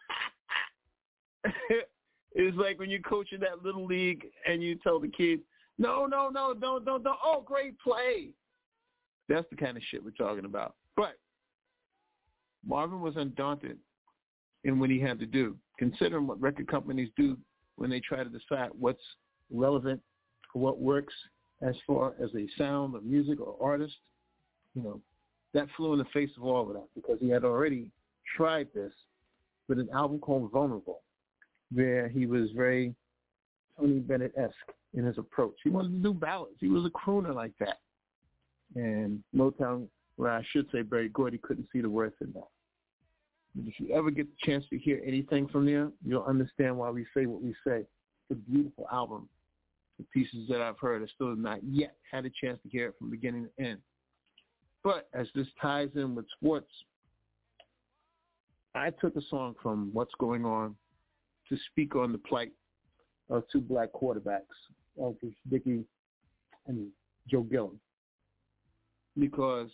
It's like when you coach in that little league and you tell the kid, no, don't. Oh, great play. That's the kind of shit we're talking about. But Marvin was undaunted in what he had to do, considering what record companies do when they try to decide what's relevant, what works as far as a sound of music or artist. You know, that flew in the face of all of that because he had already tried this with an album called Vulnerable, where he was very Tony Bennett-esque in his approach. He wanted to do ballads. He was a crooner like that. And Motown, well, I should say Berry Gordy, couldn't see the worth in that. But if you ever get the chance to hear anything from there, you'll understand why we say what we say. It's a beautiful album. The pieces that I've heard, I still have not yet had a chance to hear it from beginning to end. But as this ties in with sports, I took a song from What's Going On to speak on the plight of two black quarterbacks, Eldridge Dickey and Joe Gilliam, because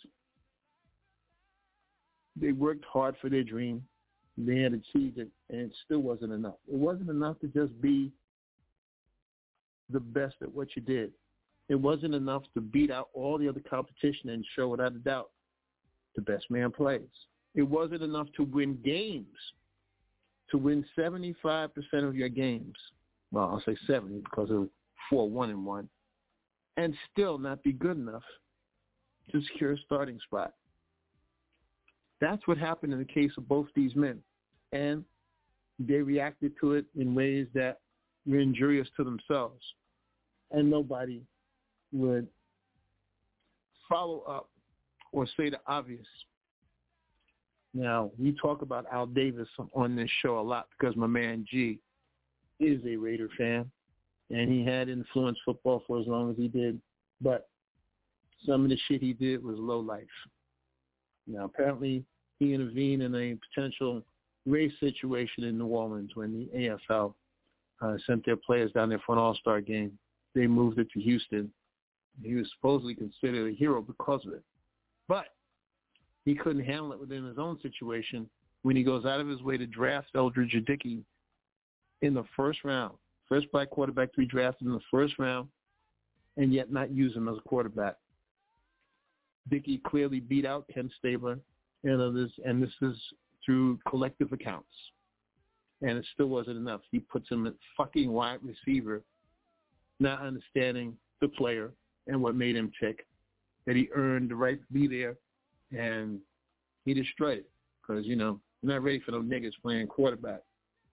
they worked hard for their dream. They had achieved it, and it still wasn't enough. It wasn't enough to just be the best at what you did. It wasn't enough to beat out all the other competition and show without a doubt the best man plays. It wasn't enough to win games, to win 75% of your games. Well, I'll say 70 because of 4-1-1, and still not be good enough to secure a starting spot. That's what happened in the case of both these men. And they reacted to it in ways that were injurious to themselves. And nobody would follow up or say the obvious. Now, we talk about Al Davis on this show a lot because my man G is a Raider fan, and he had influenced football for as long as he did. But some of the shit he did was low life. Now, apparently, he intervened in a potential race situation in New Orleans when the AFL sent their players down there for an all-star game. They moved it to Houston. He was supposedly considered a hero because of it. But he couldn't handle it within his own situation when he goes out of his way to draft Eldridge Dickey in the first round. First black quarterback to be drafted in the first round, and yet not use him as a quarterback. Dickey clearly beat out Ken Stabler and others, and this is through collective accounts. And it still wasn't enough. He puts him at fucking wide receiver, not understanding the player and what made him tick, that he earned the right to be there, and he destroyed it because, you know, you're not ready for no niggas playing quarterback.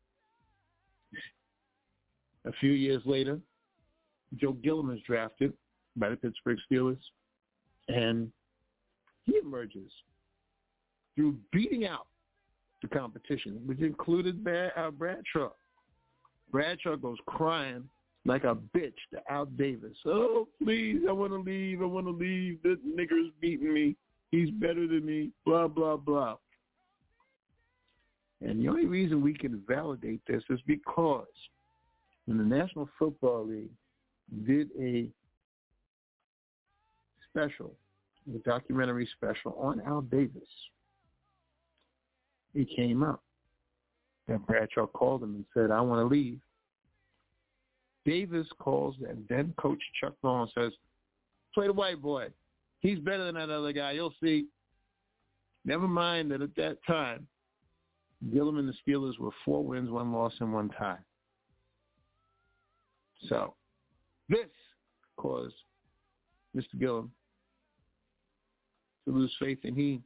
A few years later, Joe Gilliam is drafted by the Pittsburgh Steelers, and he emerges through beating out the competition, which included Bradshaw. Bradshaw goes crying like a bitch to Al Davis. Oh, please, I want to leave. I want to leave. This nigger's beating me. He's better than me. Blah, blah, blah. And the only reason we can validate this is because when the National Football League did a special, a documentary special on Al Davis, it came up that Bradshaw called him and said, I want to leave. Davis calls and then coach Chuck Noll and says, play the white boy. He's better than that other guy. You'll see. Never mind that at that time, Gillum and the Steelers were 4 wins, 1 loss, and 1 tie. So this caused Mr. Gillum to lose faith, and he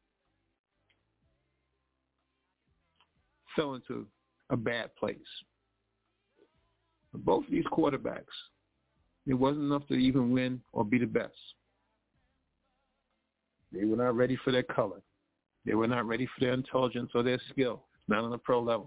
fell into a bad place. For both of these quarterbacks, it wasn't enough to even win or be the best. They were not ready for their color. They were not ready for their intelligence or their skill, not on the pro level.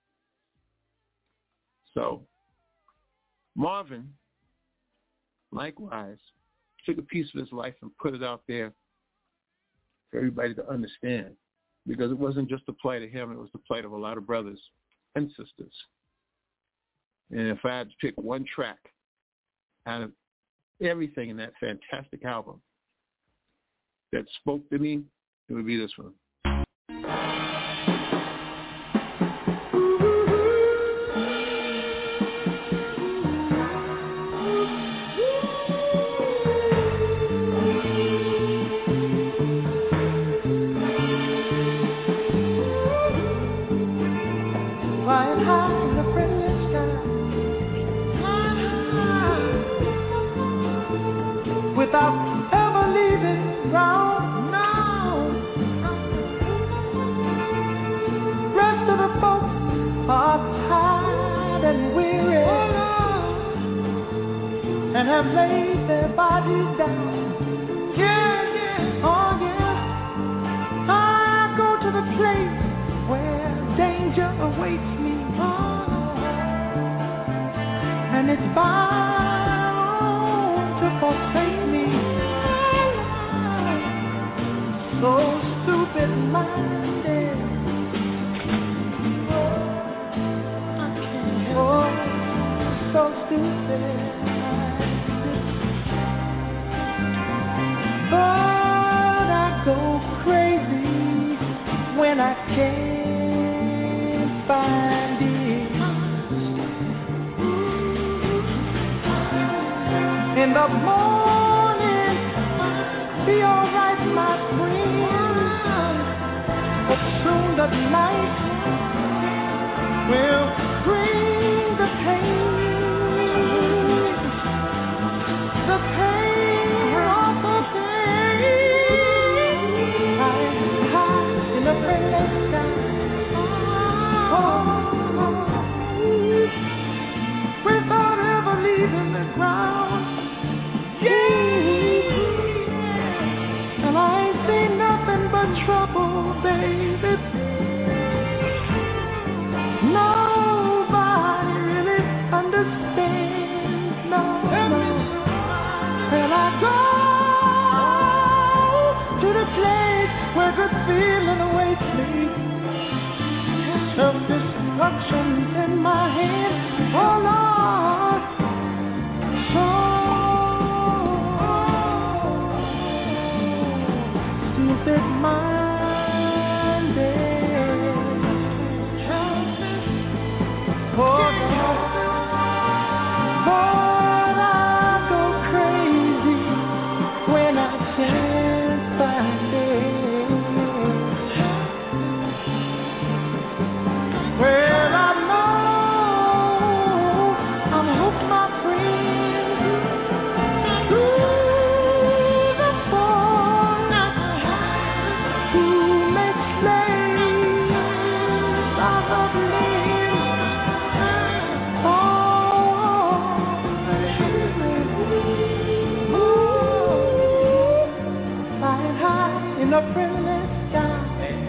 So Marvin, likewise, took a piece of his life and put it out there for everybody to understand, because it wasn't just the plight of him, it was the plight of a lot of brothers and sisters. And if I had to pick one track out of everything in that fantastic album that spoke to me, it would be this one. Without ever leaving ground, no. Rest of the folks are tired and weary, and have laid their bodies down. Yeah, oh yeah. I go to the place where danger awaits me, and it's bound to forsake me. So stupid-minded, oh, so stupid-minded. But I go crazy when I can't find it. In the morning, be alright, my friend. But soon the night will bring the pain of the day. I'm high in a friendless sky, without ever leaving the ground. Yeah, and I ain't seen nothing but trouble, baby. Nobody really understands, no. And I go to the place where good feeling awaits me. Self-destruction's in my hand, oh Lord. Stupid-minded, oh Lord. But I go crazy when I can't find it. Well, I know I'm hooked, my friend, to the phone. a friendly sky.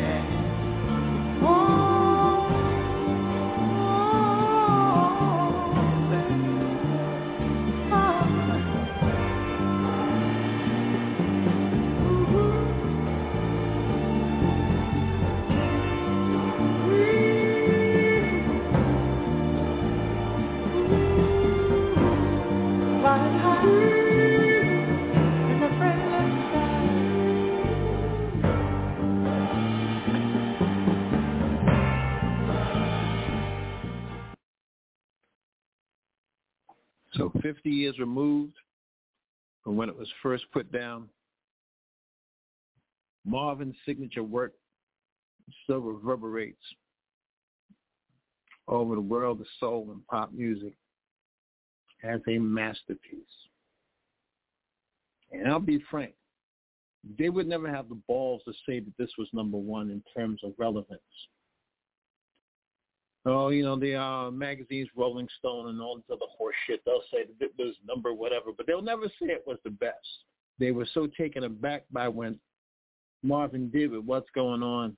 So 50 years removed from when it was first put down, Marvin's signature work still reverberates over the world of soul and pop music as a masterpiece. And I'll be frank, they would never have the balls to say that this was number one in terms of relevance. Oh, you know, the magazines, Rolling Stone and all this other horse shit, they'll say that it was number whatever, but they'll never say it was the best. They were so taken aback by when Marvin did with What's Going On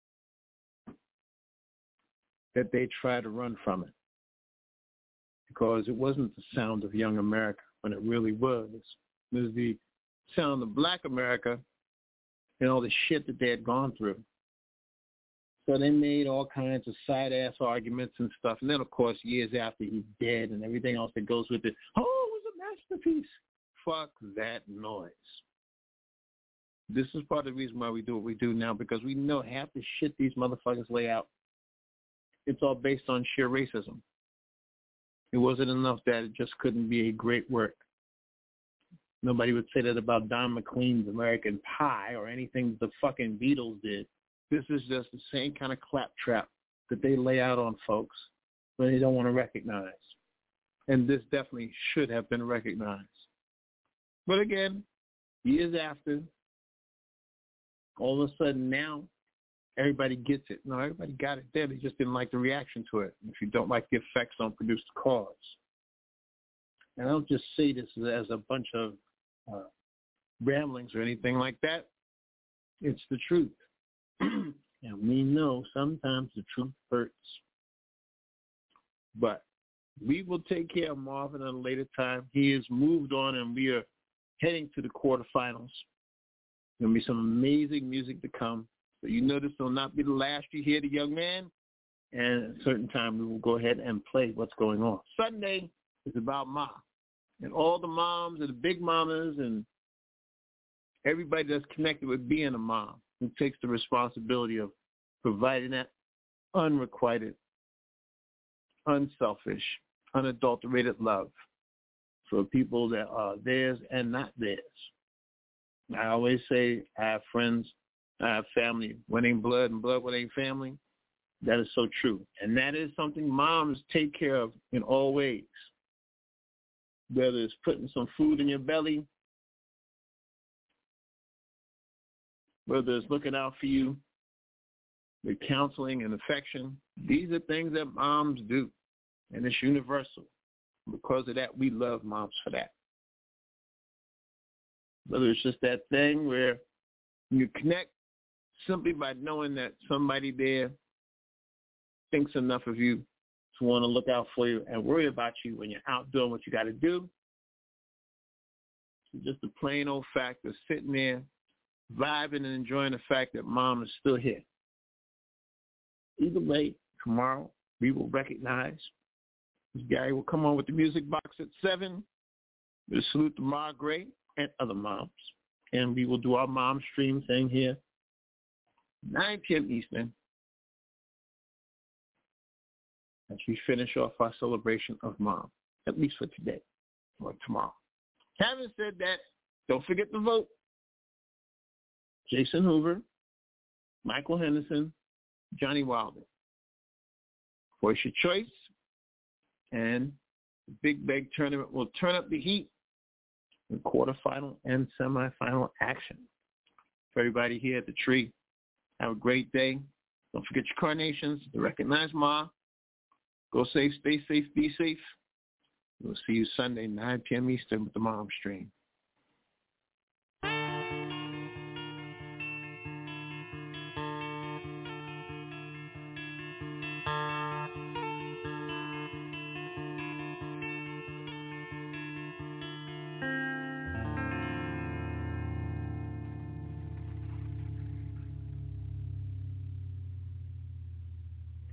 that they tried to run from it, because it wasn't the sound of young America when it really was. It was the sound of black America and all the shit that they had gone through. So they made all kinds of side-ass arguments and stuff. And then, of course, years after he's dead and everything else that goes with it, oh, it was a masterpiece. Fuck that noise. This is part of the reason why we do what we do now, because we know half the shit these motherfuckers lay out, it's all based on sheer racism. It wasn't enough that it just couldn't be a great work. Nobody would say that about Don McLean's American Pie or anything the fucking Beatles did. This is just the same kind of claptrap that they lay out on folks when they don't want to recognize. And this definitely should have been recognized. But again, years after, all of a sudden now, everybody gets it. No, everybody got it there. They just didn't like the reaction to it. If you don't like the effects, don't produce the cause. And I don't just say this as a bunch of ramblings or anything like that. It's the truth. And we know sometimes the truth hurts. But we will take care of Marvin at a later time. He has moved on, and we are heading to the quarterfinals. There'll be some amazing music to come. So you know this will not be the last you hear the young man. And at a certain time, we will go ahead and play what's going on. Sunday is about Ma. And all the moms and the big mamas and everybody that's connected with being a mom, who takes the responsibility of providing that unrequited, unselfish, unadulterated love for people that are theirs and not theirs. I always say I have friends, I have family. What ain't blood and blood, what ain't family? That is so true. And that is something moms take care of in all ways. Whether it's putting some food in your belly, whether it's looking out for you with counseling and affection, these are things that moms do, and it's universal. Because of that, we love moms for that. Whether it's just that thing where you connect simply by knowing that somebody there thinks enough of you to want to look out for you and worry about you when you're out doing what you got to do. It's just the plain old fact of sitting there, vibing and enjoying the fact that mom is still here. Either way, tomorrow we will recognize. Gary will come on with the music box at 7. We'll salute to Ma Gray and other moms. And we will do our mom stream thing here, 9 p.m. Eastern, as we finish off our celebration of mom, at least for today or tomorrow. Having said that, don't forget to vote. Jason Hoover, Michael Henderson, Johnny Wilder. Voice your choice, and the Big Bag Tournament will turn up the heat in quarterfinal and semifinal action. For everybody here at the tree, have a great day. Don't forget your carnations to recognize Ma. Go safe, stay safe, be safe. We'll see you Sunday, 9 p.m. Eastern with the Mom Stream.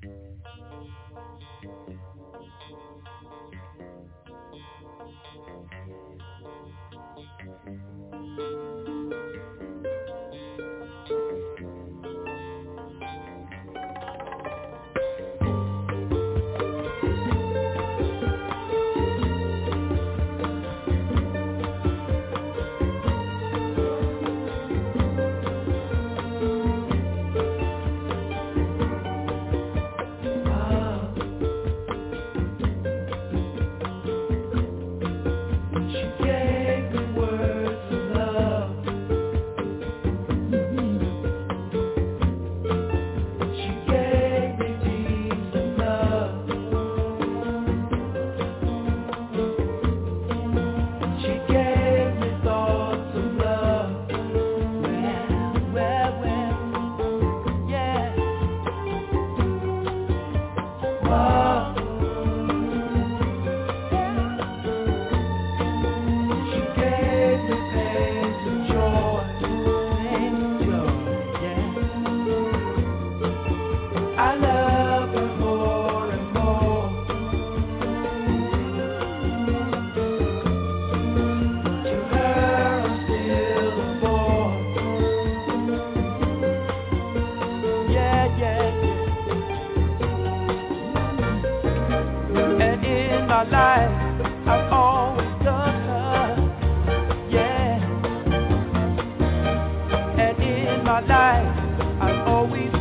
I've always